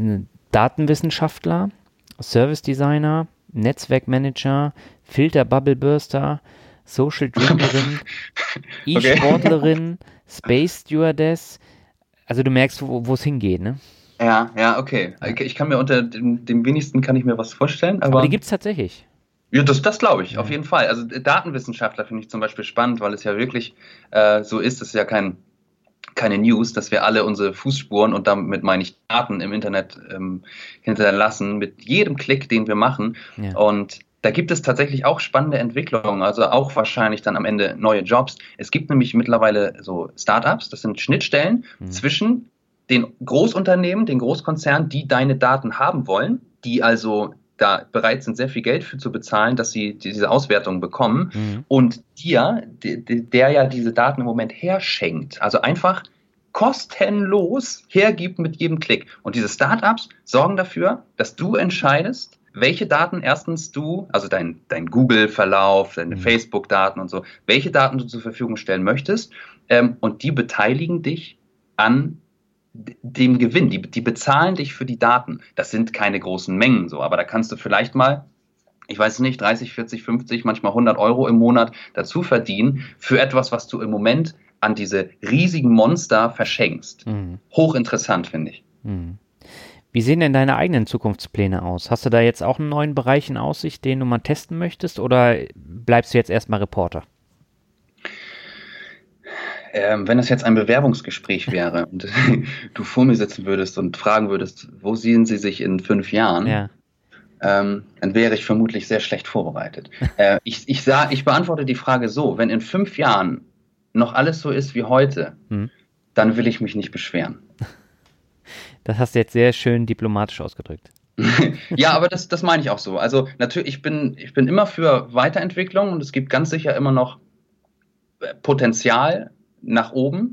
Datenwissenschaftler, Service-Designer, Netzwerkmanager, Filter-Bubble-Burster, Social Drinkerin, E-Sportlerin, Space Stewardess, Also du merkst, wo es hingeht, ne? Ja, ja, okay. Ich kann mir unter dem, dem wenigsten kann ich mir was vorstellen. Aber, aber die gibt es tatsächlich. Ja, das, das glaube ich, ja. Auf jeden Fall. Also Datenwissenschaftler finde ich zum Beispiel spannend, weil es ja wirklich äh, so ist, es ist ja kein, keine News, dass wir alle unsere Fußspuren, und damit meine ich Daten im Internet ähm, hinterlassen, mit jedem Klick, den wir machen. Ja. Und da gibt es tatsächlich auch spannende Entwicklungen, also auch wahrscheinlich dann am Ende neue Jobs. Es gibt nämlich mittlerweile so Startups, das sind Schnittstellen mhm. zwischen den Großunternehmen, den Großkonzernen, die deine Daten haben wollen, die also da bereit sind, sehr viel Geld für zu bezahlen, dass sie diese Auswertung bekommen mhm. und dir, der, der ja diese Daten im Moment herschenkt, also einfach kostenlos hergibt mit jedem Klick. Und diese Startups sorgen dafür, dass du entscheidest, welche Daten erstens du, also dein, dein Google-Verlauf, deine mhm. Facebook-Daten und so, welche Daten du zur Verfügung stellen möchtest, ähm, und die beteiligen dich an dem Gewinn, die, die bezahlen dich für die Daten. Das sind keine großen Mengen so, aber da kannst du vielleicht mal, ich weiß nicht, dreißig, vierzig, fünfzig, manchmal hundert Euro im Monat dazu verdienen für etwas, was du im Moment an diese riesigen Monster verschenkst. Mhm. Hochinteressant, finde ich. Mhm. Wie sehen denn deine eigenen Zukunftspläne aus? Hast du da jetzt auch einen neuen Bereich in Aussicht, den du mal testen möchtest, oder bleibst du jetzt erstmal Reporter? Ähm, wenn das jetzt ein Bewerbungsgespräch wäre und du vor mir sitzen würdest und fragen würdest, wo sehen Sie sich in fünf Jahren, ja. ähm, dann wäre ich vermutlich sehr schlecht vorbereitet. äh, ich, ich, sag, ich beantworte die Frage so, wenn in fünf Jahren noch alles so ist wie heute, hm. dann will ich mich nicht beschweren. Das hast du jetzt sehr schön diplomatisch ausgedrückt. Ja, aber das, das meine ich auch so. Also natürlich, ich bin, ich bin immer für Weiterentwicklung und es gibt ganz sicher immer noch Potenzial nach oben,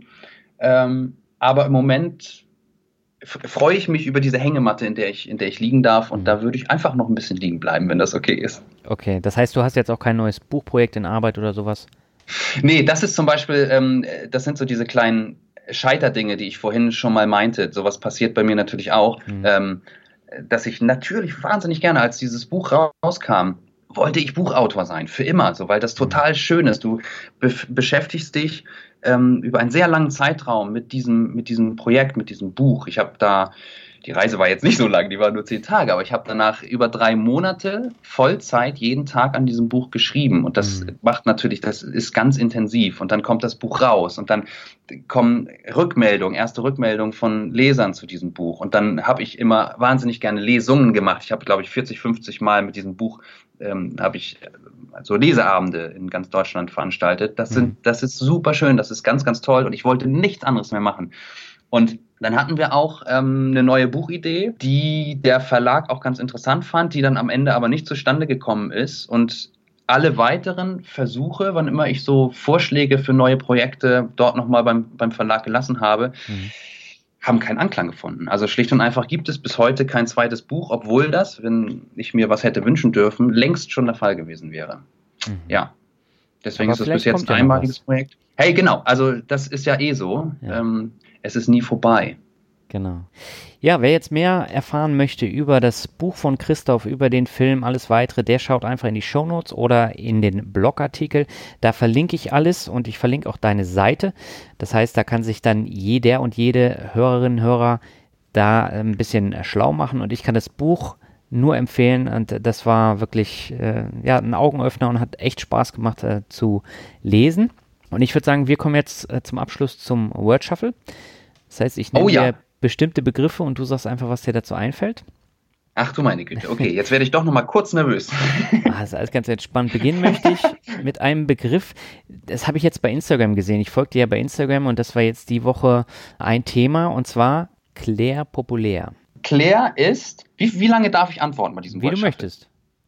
ähm, aber im Moment f- freue ich mich über diese Hängematte, in der ich, in der ich liegen darf, und mhm. da würde ich einfach noch ein bisschen liegen bleiben, wenn das okay ist. Okay, das heißt, du hast jetzt auch kein neues Buchprojekt in Arbeit oder sowas? Nee, das ist zum Beispiel, ähm, das sind so diese kleinen Scheiterdinge, die ich vorhin schon mal meinte. Sowas passiert bei mir natürlich auch, mhm. ähm, dass ich natürlich wahnsinnig gerne, als dieses Buch rauskam, wollte ich Buchautor sein, für immer, so, weil das total schön ist. Du be- beschäftigst dich ähm, über einen sehr langen Zeitraum mit diesem, mit diesem Projekt, mit diesem Buch. Ich habe da, die Reise war jetzt nicht so lang, die war nur zehn Tage, aber ich habe danach über drei Monate Vollzeit jeden Tag an diesem Buch geschrieben, und das mhm. macht natürlich, das ist ganz intensiv, und dann kommt das Buch raus und dann kommen Rückmeldungen, erste Rückmeldungen von Lesern zu diesem Buch, und dann habe ich immer wahnsinnig gerne Lesungen gemacht. Ich habe, glaube ich, vierzig, fünfzig Mal mit diesem Buch ähm, habe ich so Leseabende in ganz Deutschland veranstaltet. Das sind, mhm. das ist super schön, das ist ganz, ganz toll, und ich wollte nichts anderes mehr machen. Und dann hatten wir auch ähm, eine neue Buchidee, die der Verlag auch ganz interessant fand, die dann am Ende aber nicht zustande gekommen ist. Und alle weiteren Versuche, wann immer ich so Vorschläge für neue Projekte dort nochmal beim, beim Verlag gelassen habe, mhm. haben keinen Anklang gefunden. Also schlicht und einfach gibt es bis heute kein zweites Buch, obwohl das, wenn ich mir was hätte wünschen dürfen, längst schon der Fall gewesen wäre. Mhm. Ja, deswegen aber ist es bis jetzt ein einmaliges Projekt. Hey, genau, also das ist ja eh so. Ja. Ähm, es ist nie vorbei. Genau. Ja, wer jetzt mehr erfahren möchte über das Buch von Christoph, über den Film, alles weitere, der schaut einfach in die Shownotes oder in den Blogartikel. Da verlinke ich alles, und ich verlinke auch deine Seite. Das heißt, da kann sich dann jeder und jede Hörerin, Hörer da ein bisschen schlau machen, und ich kann das Buch nur empfehlen, und das war wirklich äh, ja, ein Augenöffner und hat echt Spaß gemacht äh, zu lesen. Und ich würde sagen, wir kommen jetzt äh, zum Abschluss zum Word Shuffle. Das heißt, ich nehme oh, ja. dir bestimmte Begriffe und du sagst einfach, was dir dazu einfällt. Ach du meine Güte, okay, jetzt werde ich doch nochmal kurz nervös. Ah, das ist alles ganz entspannt. Beginnen möchte ich mit einem Begriff, das habe ich jetzt bei Instagram gesehen. Ich folge dir ja bei Instagram, und das war jetzt die Woche ein Thema, und zwar Claire Populär. Claire ist, wie, wie lange darf ich antworten bei diesem Wort? Wie du möchtest.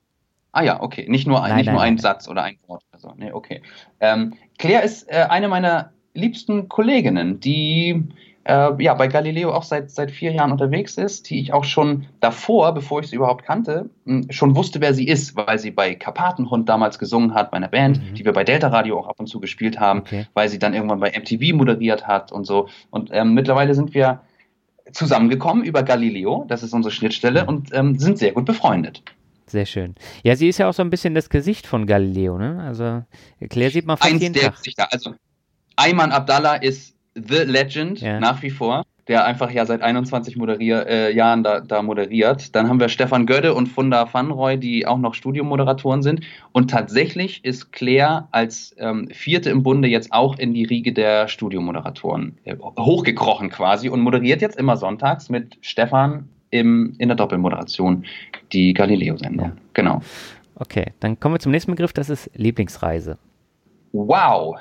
Ah ja, okay, nicht nur ein, nein, nicht nein, nur ein nein. Satz oder ein Wort. Also, nee, okay. Ähm, Claire ist äh, eine meiner liebsten Kolleginnen, die äh, ja bei Galileo auch seit seit vier Jahren unterwegs ist, die ich auch schon davor, bevor ich sie überhaupt kannte, mh, schon wusste, wer sie ist, weil sie bei Karpatenhund damals gesungen hat, bei einer Band, mhm. die wir bei Delta Radio auch ab und zu gespielt haben, okay. weil sie dann irgendwann bei M T V moderiert hat und so. Und ähm, mittlerweile sind wir zusammengekommen über Galileo, das ist unsere Schnittstelle, mhm. und ähm, sind sehr gut befreundet. Sehr schön. Ja, sie ist ja auch so ein bisschen das Gesicht von Galileo, ne? Also Claire sieht man fast Eins jeden der Tag. Gesichter. Also Ayman Abdallah ist the legend, ja. nach wie vor. der einfach ja seit einundzwanzig moderier, äh, Jahren da, da moderiert. Dann haben wir Stefan Gödde und Funda Vanrooy, die auch noch Studiomoderatoren sind. Und tatsächlich ist Claire als ähm, Vierte im Bunde jetzt auch in die Riege der Studiomoderatoren äh, hochgekrochen quasi und moderiert jetzt immer sonntags mit Stefan im, in der Doppelmoderation die Galileo-Sendung. Ja. Genau. Okay, dann kommen wir zum nächsten Begriff, das ist Lieblingsreise. Wow,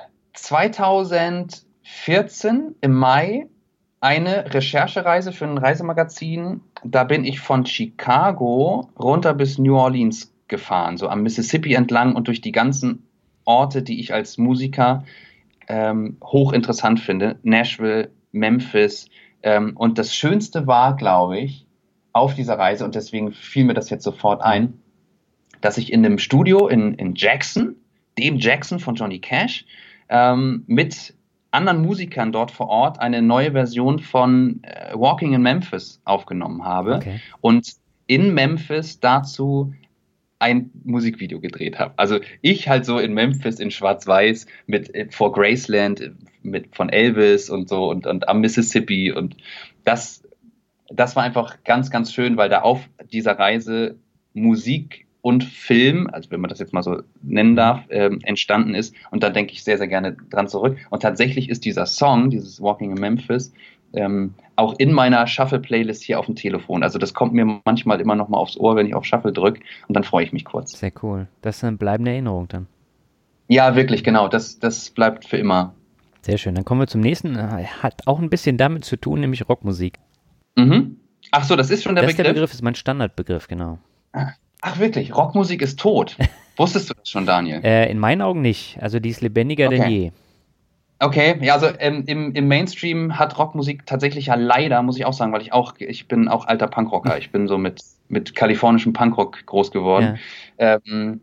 zweitausendvierzehn im Mai eine Recherchereise für ein Reisemagazin. Da bin ich von Chicago runter bis New Orleans gefahren, so am Mississippi entlang und durch die ganzen Orte, die ich als Musiker ähm, hochinteressant finde. Nashville, Memphis. Ähm, und das Schönste war, glaube ich, auf dieser Reise, und deswegen fiel mir das jetzt sofort ein, dass ich in einem Studio in, in Jackson, dem Jackson von Johnny Cash, ähm, mit anderen Musikern dort vor Ort eine neue Version von äh, Walking in Memphis aufgenommen habe Okay. und in Memphis dazu ein Musikvideo gedreht habe. Also ich halt so in Memphis in Schwarz-Weiß mit äh, vor Graceland mit von Elvis und so und, und am Mississippi, und das, das war einfach ganz, ganz schön, weil da auf dieser Reise Musik und Film, also wenn man das jetzt mal so nennen darf, ähm, entstanden ist. Und da denke ich sehr, sehr gerne dran zurück. Und tatsächlich ist dieser Song, dieses Walking in Memphis, ähm, auch in meiner Shuffle-Playlist hier auf dem Telefon. Also das kommt mir manchmal immer noch mal aufs Ohr, wenn ich auf Shuffle drücke, und dann freue ich mich kurz. Sehr cool. Das ist eine bleibende Erinnerung dann. Ja, wirklich, genau. Das, das bleibt für immer. Sehr schön. Dann kommen wir zum nächsten. Hat auch ein bisschen damit zu tun, nämlich Rockmusik. Mhm. Ach so, das ist schon der das Begriff? Der Begriff ist mein Standardbegriff, genau. Ach wirklich, Rockmusik ist tot. Wusstest du das schon, Daniel? Äh, in meinen Augen nicht. Also die ist lebendiger Okay. denn je. Okay, ja, also ähm, im, im Mainstream hat Rockmusik tatsächlich ja leider, muss ich auch sagen, weil ich auch, ich bin auch alter Punkrocker. Ich bin so mit, mit kalifornischem Punkrock groß geworden. Ja. Ähm,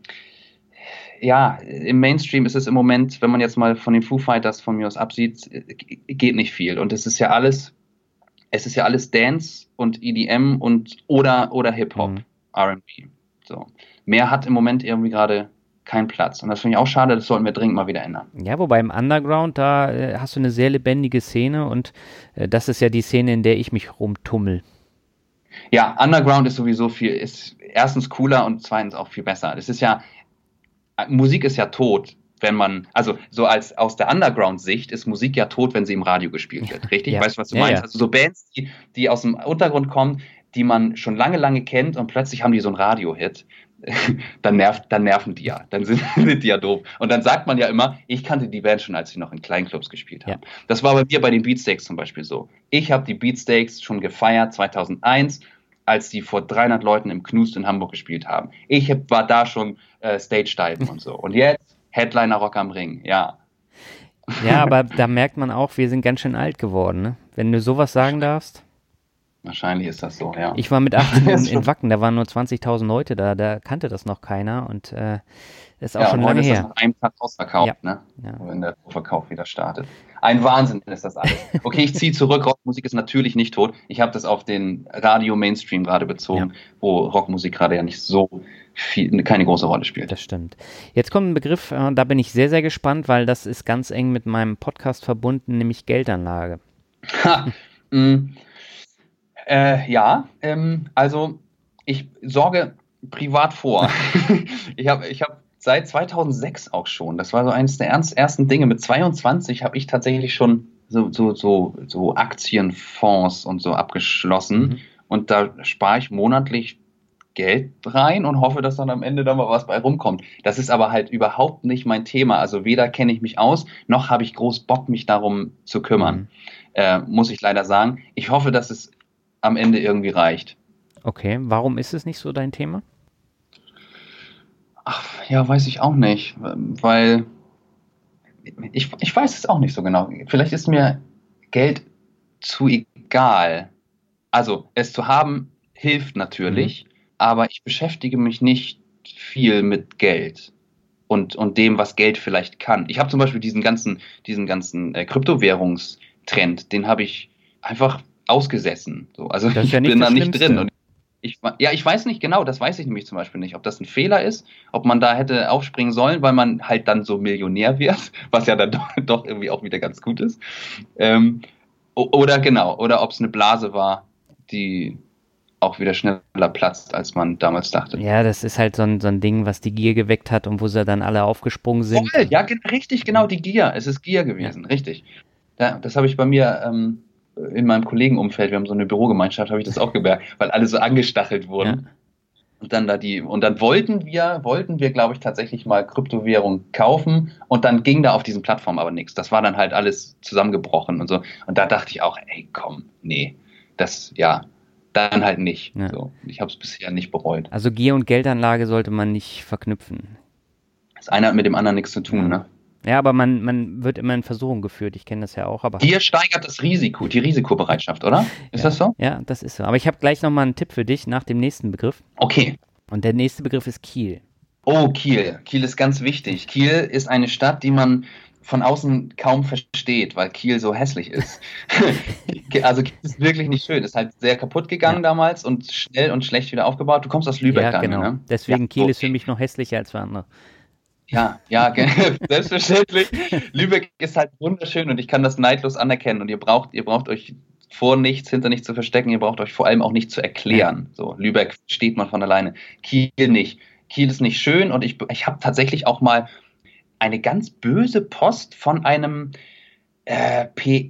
ja, im Mainstream ist es im Moment, wenn man jetzt mal von den Foo Fighters von mir aus absieht, geht nicht viel. Und es ist ja alles, es ist ja alles Dance und E D M und oder, oder Hip-Hop, mhm. R and B. So. Mehr hat im Moment irgendwie gerade keinen Platz. Und das finde ich auch schade, das sollten wir dringend mal wieder ändern. Ja, wobei im Underground, da äh, hast du eine sehr lebendige Szene, und äh, das ist ja die Szene, in der ich mich rumtummel. Ja, Underground ist sowieso viel, ist erstens cooler und zweitens auch viel besser. Das ist ja, Musik ist ja tot, wenn man, also so als aus der Underground-Sicht ist Musik ja tot, wenn sie im Radio gespielt wird, richtig? Ja. Weißt du, was du ja, meinst? Ja. Also so Bands, die, die aus dem Untergrund kommen, die man schon lange, lange kennt, und plötzlich haben die so einen Radio-Hit, dann, nervt, dann nerven die ja, dann sind, sind die ja doof. Und dann sagt man ja immer, ich kannte die Band schon, als sie noch in Kleinclubs gespielt haben. Ja. Das war bei mir bei den Beatsteaks zum Beispiel so. Ich habe die Beatsteaks schon gefeiert zweitausendeins, als die vor dreihundert Leuten im Knust in Hamburg gespielt haben. Ich hab, war da schon äh, Stage-Diven und so. Und jetzt Headliner Rock am Ring, ja. Ja, aber da merkt man auch, wir sind ganz schön alt geworden, ne? Wenn du sowas sagen darfst. Wahrscheinlich ist das so, ja. Ich war mit achtzehn in, in Wacken, da waren nur zwanzigtausend Leute da, da kannte das noch keiner, und äh, ist auch ja, schon und lange heute her. ist das nach einem Tag ausverkauft, ja. ne? Ja. Wenn der Verkauf wieder startet. Ein Wahnsinn ist das alles. Okay, ich ziehe zurück, Rockmusik ist natürlich nicht tot. Ich habe das auf den Radio-Mainstream gerade bezogen, ja. wo Rockmusik gerade ja nicht so viel, keine große Rolle spielt. Das stimmt. Jetzt kommt ein Begriff, äh, da bin ich sehr, sehr gespannt, weil das ist ganz eng mit meinem Podcast verbunden, nämlich Geldanlage. Ha, mh. Äh, ja, ähm, also ich sorge privat vor. ich habe ich hab seit zweitausendsechs auch schon, das war so eines der ernst, ersten Dinge, mit zweiundzwanzig habe ich tatsächlich schon so, so, so, so Aktienfonds und so abgeschlossen, mhm. und da spare ich monatlich Geld rein und hoffe, dass dann am Ende da mal was bei rumkommt. Das ist aber halt überhaupt nicht mein Thema, also weder kenne ich mich aus, noch habe ich groß Bock, mich darum zu kümmern, mhm. äh, muss ich leider sagen. Ich hoffe, dass es am Ende irgendwie reicht. Okay, warum ist es nicht so dein Thema? Ach, ja, weiß ich auch nicht, weil ich, ich weiß es auch nicht so genau. Vielleicht ist mir Geld zu egal. Also, es zu haben hilft natürlich, mhm. aber ich beschäftige mich nicht viel mit Geld und, und dem, was Geld vielleicht kann. Ich habe zum Beispiel diesen ganzen, diesen ganzen äh, Kryptowährungstrend, den habe ich einfach ausgesessen. So, also ich ja bin da nicht Schlimmste. drin. Und ich, ja, ich weiß nicht genau, das weiß ich nämlich zum Beispiel nicht, ob das ein Fehler ist, ob man da hätte aufspringen sollen, weil man halt dann so Millionär wird, was ja dann doch, doch irgendwie auch wieder ganz gut ist. Ähm, O- oder genau, oder ob es eine Blase war, die auch wieder schneller platzt, als man damals dachte. Ja, das ist halt so ein, so ein Ding, was die Gier geweckt hat und wo sie dann alle aufgesprungen sind. Voll, ja, ge- richtig, genau, die Gier. Es ist Gier gewesen, ja. Richtig. Ja, das habe ich bei mir ähm, in meinem Kollegenumfeld, wir haben so eine Bürogemeinschaft, habe ich das auch gemerkt, weil alle so angestachelt wurden. Ja. Und dann da die, und dann wollten wir, wollten wir, glaube ich, tatsächlich mal Kryptowährung kaufen und dann ging da auf diesen Plattformen aber nichts. Das war dann halt alles zusammengebrochen und so. Und da dachte ich auch, ey, komm, nee, das, ja, dann halt nicht. Ja. So. Ich habe es bisher nicht bereut. Also Gier und Geldanlage sollte man nicht verknüpfen. Das eine hat mit dem anderen nichts zu tun, ja. ne? Ja, aber man, man wird immer in Versuchung geführt. Ich kenne das ja auch. Aber Gier steigert das Risiko, die Risikobereitschaft, oder? Ist ja. das so? Ja, das ist so. Aber ich habe gleich nochmal einen Tipp für dich nach dem nächsten Begriff. Okay. Und der nächste Begriff ist Kiel. Oh, Kiel. Kiel ist ganz wichtig. Kiel ist eine Stadt, die man von außen kaum versteht, weil Kiel so hässlich ist. Also Kiel ist wirklich nicht schön. Ist halt sehr kaputt gegangen ja. damals und schnell und schlecht wieder aufgebaut. Du kommst aus Lübeck ja, dann, genau. ne? Deswegen ja, Kiel okay. ist für mich noch hässlicher als für andere. Ja, ja, selbstverständlich. Lübeck ist halt wunderschön und ich kann das neidlos anerkennen. Und ihr braucht, ihr braucht euch vor nichts, hinter nichts zu verstecken. Ihr braucht euch vor allem auch nicht zu erklären. So, Lübeck steht man von alleine. Kiel nicht. Kiel ist nicht schön und ich, ich habe tatsächlich auch mal eine ganz böse Post von einem äh, P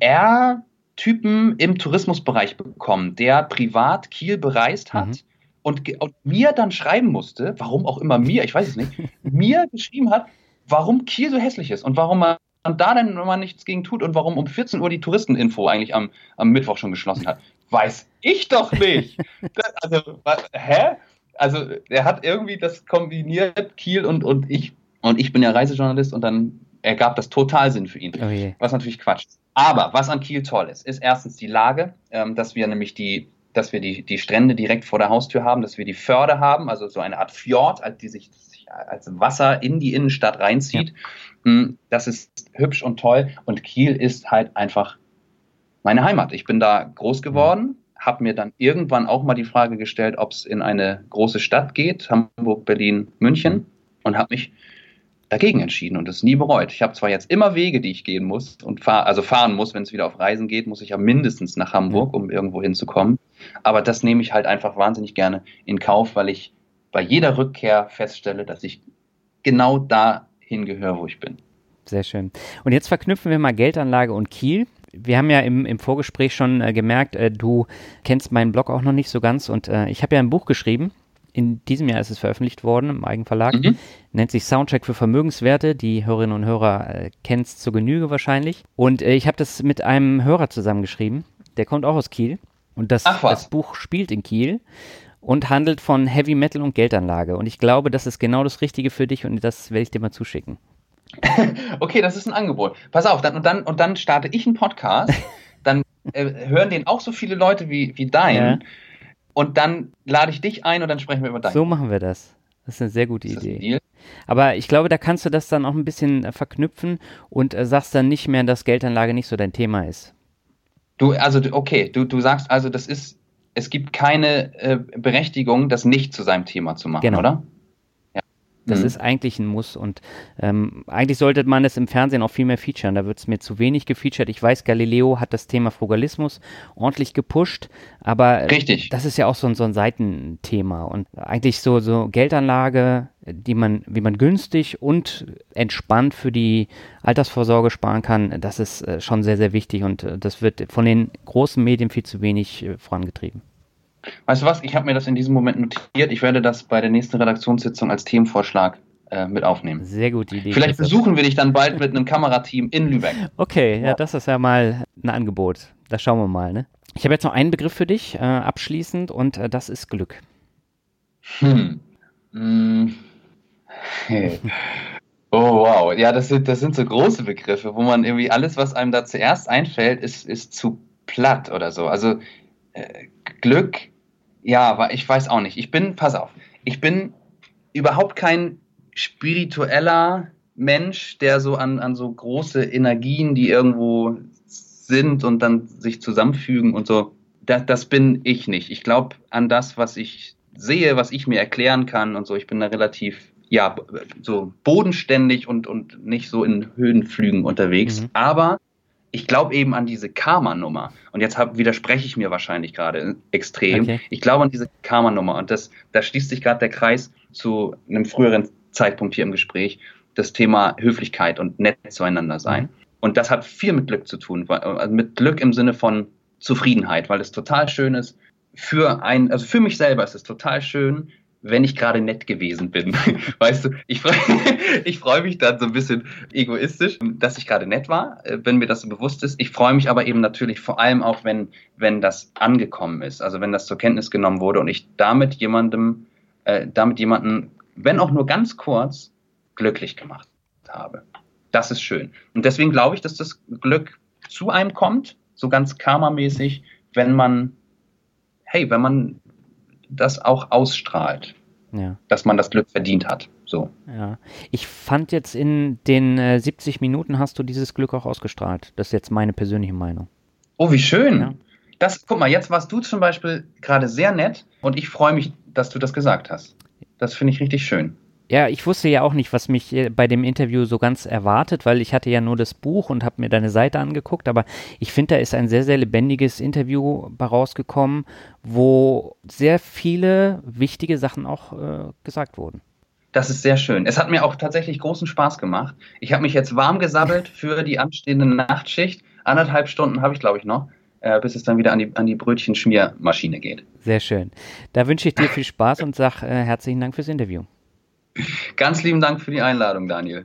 R-Typen im Tourismusbereich bekommen, der privat Kiel bereist hat. Mhm. Und, und mir dann schreiben musste, warum auch immer mir, ich weiß es nicht, mir geschrieben hat, warum Kiel so hässlich ist und warum man da dann mal nichts gegen tut und warum um vierzehn Uhr die Touristeninfo eigentlich am, am Mittwoch schon geschlossen hat. Weiß ich doch nicht. Das, also, hä? Also, er hat irgendwie das kombiniert, Kiel und, und ich. Und ich bin ja Reisejournalist und dann ergab das total Sinn für ihn. Okay. Was natürlich Quatsch ist. Aber was an Kiel toll ist, ist erstens die Lage, ähm, dass wir nämlich die dass wir die, die Strände direkt vor der Haustür haben, dass wir die Förde haben, also so eine Art Fjord, die sich als Wasser in die Innenstadt reinzieht. Ja. Das ist hübsch und toll. Und Kiel ist halt einfach meine Heimat. Ich bin da groß geworden, habe mir dann irgendwann auch mal die Frage gestellt, ob es in eine große Stadt geht, Hamburg, Berlin, München, und habe mich dagegen entschieden und es nie bereut. Ich habe zwar jetzt immer Wege, die ich gehen muss und fahr, also fahren muss, wenn es wieder auf Reisen geht, muss ich ja mindestens nach Hamburg, um irgendwo hinzukommen. Aber das nehme ich halt einfach wahnsinnig gerne in Kauf, weil ich bei jeder Rückkehr feststelle, dass ich genau dahin gehöre, wo ich bin. Sehr schön. Und jetzt verknüpfen wir mal Geldanlage und Kiel. Wir haben ja im, im Vorgespräch schon äh, gemerkt, äh, du kennst meinen Blog auch noch nicht so ganz und äh, ich habe ja ein Buch geschrieben. In diesem Jahr ist es veröffentlicht worden im Eigenverlag. Mhm. Nennt sich Soundtrack für Vermögenswerte. Die Hörerinnen und Hörer äh, kennen es zur Genüge wahrscheinlich. Und äh, ich habe das mit einem Hörer zusammengeschrieben. Der kommt auch aus Kiel. Und das, das Buch spielt in Kiel und handelt von Heavy Metal und Geldanlage. Und ich glaube, das ist genau das Richtige für dich und das werde ich dir mal zuschicken. Okay, das ist ein Angebot. Pass auf, dann, und, dann, und dann starte ich einen Podcast. Dann äh, hören den auch so viele Leute wie, wie dein. Ja. Und dann lade ich dich ein und dann sprechen wir über dein. So machen wir das. Das ist eine sehr gute Idee. Deal? Aber ich glaube, da kannst du das dann auch ein bisschen äh, verknüpfen und äh, sagst dann nicht mehr, dass Geldanlage nicht so dein Thema ist. Du, also, okay, du, du sagst also, das ist, es gibt keine äh, Berechtigung, das nicht zu seinem Thema zu machen, genau. Oder? Das mhm. ist eigentlich ein Muss und ähm, eigentlich sollte man es im Fernsehen auch viel mehr featuren. Da wird es mir zu wenig gefeatured. Ich weiß, Galileo hat das Thema Frugalismus ordentlich gepusht, aber Richtig. Das ist ja auch so ein, so ein Seitenthema und eigentlich so, so Geldanlage, die man, wie man günstig und entspannt für die Altersvorsorge sparen kann, das ist äh, schon sehr, sehr wichtig und äh, das wird von den großen Medien viel zu wenig äh, vorangetrieben. Weißt du was, ich habe mir das in diesem Moment notiert. Ich werde das bei der nächsten Redaktionssitzung als Themenvorschlag äh, mit aufnehmen. Sehr gute Idee. Vielleicht besuchen wir dich dann bald mit einem Kamerateam in Lübeck. Okay, ja, das ist ja mal ein Angebot. Da schauen wir mal, ne? Ich habe jetzt noch einen Begriff für dich, äh, abschließend, und äh, das ist Glück. Hm. Hm. Hey. Oh, wow. Ja, das sind, das sind so große Begriffe, wo man irgendwie alles, was einem da zuerst einfällt, ist, ist zu platt oder so. Also äh, Glück... Ja, aber ich weiß auch nicht. Ich bin, pass auf, ich bin überhaupt kein spiritueller Mensch, der so an, an so große Energien, die irgendwo sind und dann sich zusammenfügen und so, das, das bin ich nicht. Ich glaube an das, was ich sehe, was ich mir erklären kann und so. Ich bin da relativ, ja, so bodenständig und, und nicht so in Höhenflügen unterwegs. Mhm. Aber ich glaube eben an diese Karma-Nummer. Und jetzt hab, widerspreche ich mir wahrscheinlich gerade extrem. Okay. Ich glaube an diese Karma-Nummer. Und das, da schließt sich gerade der Kreis zu einem früheren Zeitpunkt hier im Gespräch. Das Thema Höflichkeit und nett zueinander sein. Mhm. Und das hat viel mit Glück zu tun. Also mit Glück im Sinne von Zufriedenheit, weil es total schön ist. Für ein, also für mich selber ist es total schön, wenn ich gerade nett gewesen bin. Weißt du, ich freue ich freu mich dann so ein bisschen egoistisch, dass ich gerade nett war, wenn mir das so bewusst ist. Ich freue mich aber eben natürlich vor allem auch, wenn, wenn das angekommen ist, also wenn das zur Kenntnis genommen wurde und ich damit jemandem, äh, damit jemanden, wenn auch nur ganz kurz, glücklich gemacht habe. Das ist schön. Und deswegen glaube ich, dass das Glück zu einem kommt, so ganz karmamäßig, wenn man, hey, wenn man das auch ausstrahlt, ja. Dass man das Glück verdient hat. So. Ja. Ich fand jetzt in den äh, siebzig Minuten hast du dieses Glück auch ausgestrahlt. Das ist jetzt meine persönliche Meinung. Oh, wie schön. Ja. Das, guck mal, jetzt warst du zum Beispiel gerade sehr nett und ich freue mich, dass du das gesagt hast. Das finde ich richtig schön. Ja, ich wusste ja auch nicht, was mich bei dem Interview so ganz erwartet, weil ich hatte ja nur das Buch und habe mir deine Seite angeguckt, aber ich finde, da ist ein sehr, sehr lebendiges Interview rausgekommen, wo sehr viele wichtige Sachen auch äh, gesagt wurden. Das ist sehr schön. Es hat mir auch tatsächlich großen Spaß gemacht. Ich habe mich jetzt warm gesabbelt für die anstehende Nachtschicht. Anderthalb Stunden habe ich, glaube ich, noch, äh, bis es dann wieder an die, an die Brötchenschmiermaschine geht. Sehr schön. Da wünsche ich dir viel Spaß und sage äh, herzlichen Dank fürs Interview. Ganz lieben Dank für die Einladung, Daniel.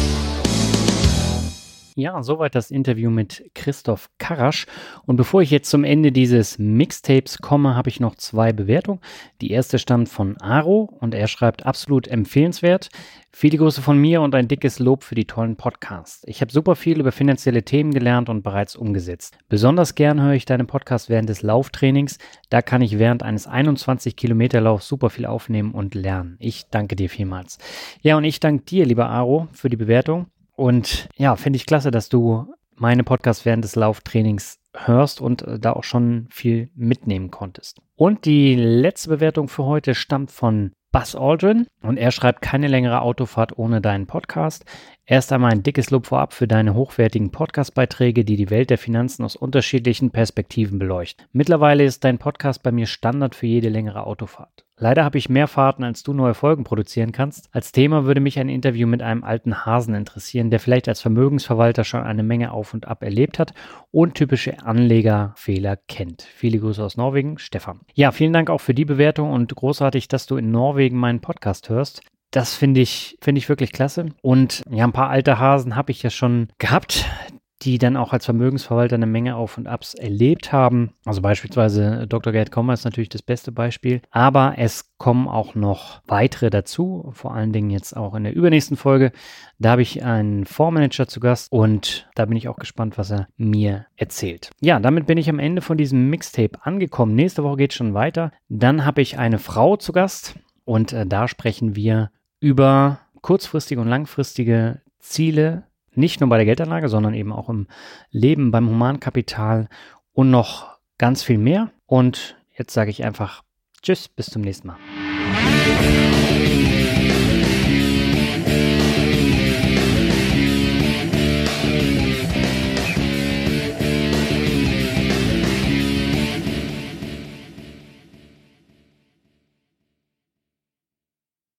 Ja, soweit das Interview mit Christoph Karasch. Und bevor ich jetzt zum Ende dieses Mixtapes komme, habe ich noch zwei Bewertungen. Die erste stammt von Aro und er schreibt: absolut empfehlenswert. Viele Grüße von mir und ein dickes Lob für die tollen Podcasts. Ich habe super viel über finanzielle Themen gelernt und bereits umgesetzt. Besonders gern höre ich deinen Podcast während des Lauftrainings. Da kann ich während eines einundzwanzig Kilometer Laufs super viel aufnehmen und lernen. Ich danke dir vielmals. Ja, und ich danke dir, lieber Aro, für die Bewertung. Und ja, finde ich klasse, dass du meine Podcasts während des Lauftrainings hörst und äh, da auch schon viel mitnehmen konntest. Und die letzte Bewertung für heute stammt von Buzz Aldrin und er schreibt: keine längere Autofahrt ohne deinen Podcast. Erst einmal ein dickes Lob vorab für deine hochwertigen Podcast-Beiträge, die die Welt der Finanzen aus unterschiedlichen Perspektiven beleuchten. Mittlerweile ist dein Podcast bei mir Standard für jede längere Autofahrt. Leider habe ich mehr Fahrten, als du neue Folgen produzieren kannst. Als Thema würde mich ein Interview mit einem alten Hasen interessieren, der vielleicht als Vermögensverwalter schon eine Menge Auf und Ab erlebt hat und typische Anlegerfehler kennt. Viele Grüße aus Norwegen, Stefan. Ja, vielen Dank auch für die Bewertung und großartig, dass du in Norwegen meinen Podcast hörst. Das finde ich, finde ich wirklich klasse. Und ja, ein paar alte Hasen habe ich ja schon gehabt, die dann auch als Vermögensverwalter eine Menge Auf und Abs erlebt haben. Also beispielsweise Doktor Gerd Kommer ist natürlich das beste Beispiel. Aber es kommen auch noch weitere dazu, vor allen Dingen jetzt auch in der übernächsten Folge. Da habe ich einen Fondsmanager zu Gast und da bin ich auch gespannt, was er mir erzählt. Ja, damit bin ich am Ende von diesem Mixtape angekommen. Nächste Woche geht es schon weiter. Dann habe ich eine Frau zu Gast und äh, da sprechen wir über kurzfristige und langfristige Ziele, nicht nur bei der Geldanlage, sondern eben auch im Leben, beim Humankapital und noch ganz viel mehr. Und jetzt sage ich einfach Tschüss, bis zum nächsten Mal.